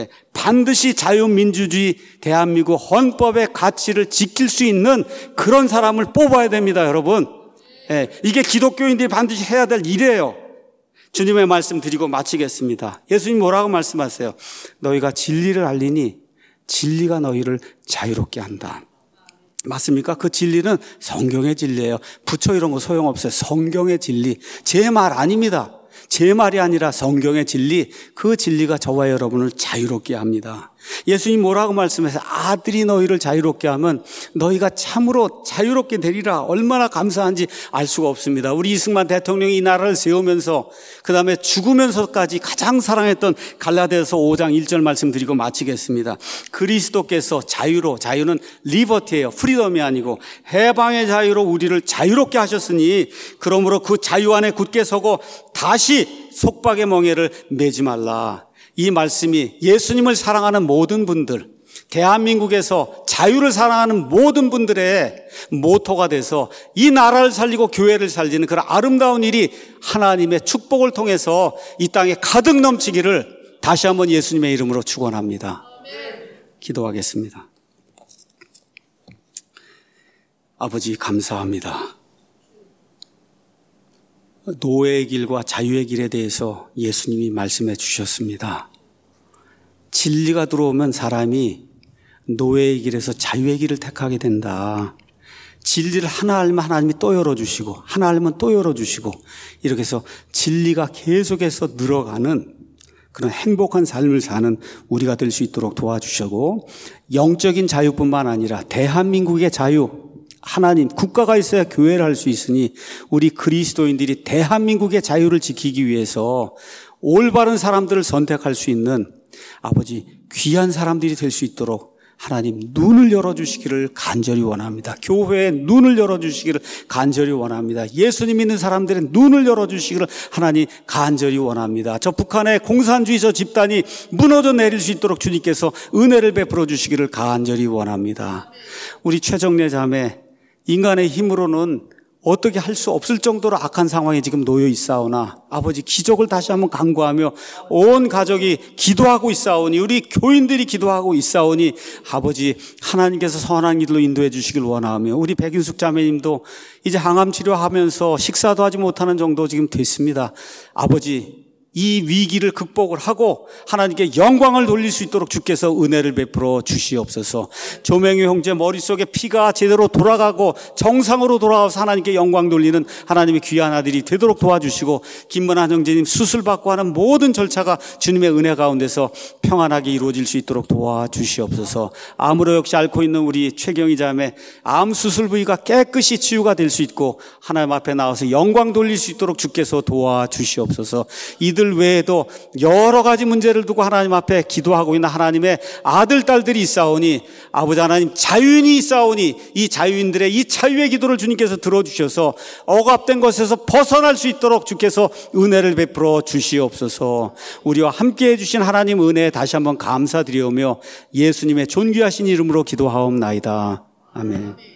반드시 자유민주주의 대한민국 헌법의 가치를 지킬 수 있는 그런 사람을 뽑아야 됩니다, 여러분. 이게 기독교인들이 반드시 해야 될 일이에요. 주님의 말씀 드리고 마치겠습니다. 예수님 뭐라고 말씀하세요? 너희가 진리를 알리니 진리가 너희를 자유롭게 한다. 맞습니까? 그 진리는 성경의 진리예요. 부처 이런 거 소용없어요. 성경의 진리. 제 말 아닙니다. 제 말이 아니라 성경의 진리, 그 진리가 저와 여러분을 자유롭게 합니다. 예수님 뭐라고 말씀하세요? 아들이 너희를 자유롭게 하면 너희가 참으로 자유롭게 되리라. 얼마나 감사한지 알 수가 없습니다. 우리 이승만 대통령이 이 나라를 세우면서 그 다음에 죽으면서까지 가장 사랑했던 갈라디아서 5장 1절 말씀드리고 마치겠습니다. 그리스도께서 자유로, 자유는 리버티예요. 프리덤이 아니고 해방의 자유로 우리를 자유롭게 하셨으니 그러므로 그 자유 안에 굳게 서고 다시 속박의 멍에를 매지 말라. 이 말씀이 예수님을 사랑하는 모든 분들, 대한민국에서 자유를 사랑하는 모든 분들의 모토가 돼서 이 나라를 살리고 교회를 살리는 그런 아름다운 일이 하나님의 축복을 통해서 이 땅에 가득 넘치기를 다시 한번 예수님의 이름으로 축원합니다. 기도하겠습니다. 아버지 감사합니다. 노예의 길과 자유의 길에 대해서 예수님이 말씀해 주셨습니다. 진리가 들어오면 사람이 노예의 길에서 자유의 길을 택하게 된다. 진리를 하나 알면 하나님이 또 열어주시고, 하나 알면 또 열어주시고, 이렇게 해서 진리가 계속해서 늘어가는 그런 행복한 삶을 사는 우리가 될 수 있도록 도와주시고, 영적인 자유뿐만 아니라 대한민국의 자유, 하나님, 국가가 있어야 교회를 할 수 있으니 우리 그리스도인들이 대한민국의 자유를 지키기 위해서 올바른 사람들을 선택할 수 있는 아버지 귀한 사람들이 될 수 있도록 하나님 눈을 열어주시기를 간절히 원합니다. 교회의 눈을 열어주시기를 간절히 원합니다. 예수님 믿는 사람들의 눈을 열어주시기를 하나님 간절히 원합니다. 저 북한의 공산주의 저 집단이 무너져 내릴 수 있도록 주님께서 은혜를 베풀어 주시기를 간절히 원합니다. 우리 최정래 자매, 인간의 힘으로는 어떻게 할 수 없을 정도로 악한 상황에 지금 놓여 있사오나 아버지 기적을 다시 한번 간구하며 온 가족이 기도하고 있사오니, 우리 교인들이 기도하고 있사오니 아버지 하나님께서 선한 길로 인도해 주시길 원하며, 우리 백윤숙 자매님도 이제 항암 치료하면서 식사도 하지 못하는 정도 지금 됐습니다. 아버지 이 위기를 극복을 하고 하나님께 영광을 돌릴 수 있도록 주께서 은혜를 베풀어 주시옵소서. 조명희 형제 머릿속에 피가 제대로 돌아가고 정상으로 돌아가서 하나님께 영광 돌리는 하나님의 귀한 아들이 되도록 도와주시고, 김문환 형제님 수술받고 하는 모든 절차가 주님의 은혜 가운데서 평안하게 이루어질 수 있도록 도와주시옵소서. 암으로 역시 앓고 있는 우리 최경희 자매, 암 수술 부위가 깨끗이 치유가 될 수 있고 하나님 앞에 나와서 영광 돌릴 수 있도록 주께서 도와주시옵소서. 이들 외에도 여러 가지 문제를 두고 하나님 앞에 기도하고 있는 하나님의 아들, 딸들이 있사오니 아버지 하나님 자유인이 있사오니 이 자유인들의 이 자유의 기도를 주님께서 들어주셔서 억압된 것에서 벗어날 수 있도록 주께서 은혜를 베풀어 주시옵소서. 우리와 함께해 주신 하나님 은혜에 다시 한번 감사드리오며 예수님의 존귀하신 이름으로 기도하옵나이다. 아멘.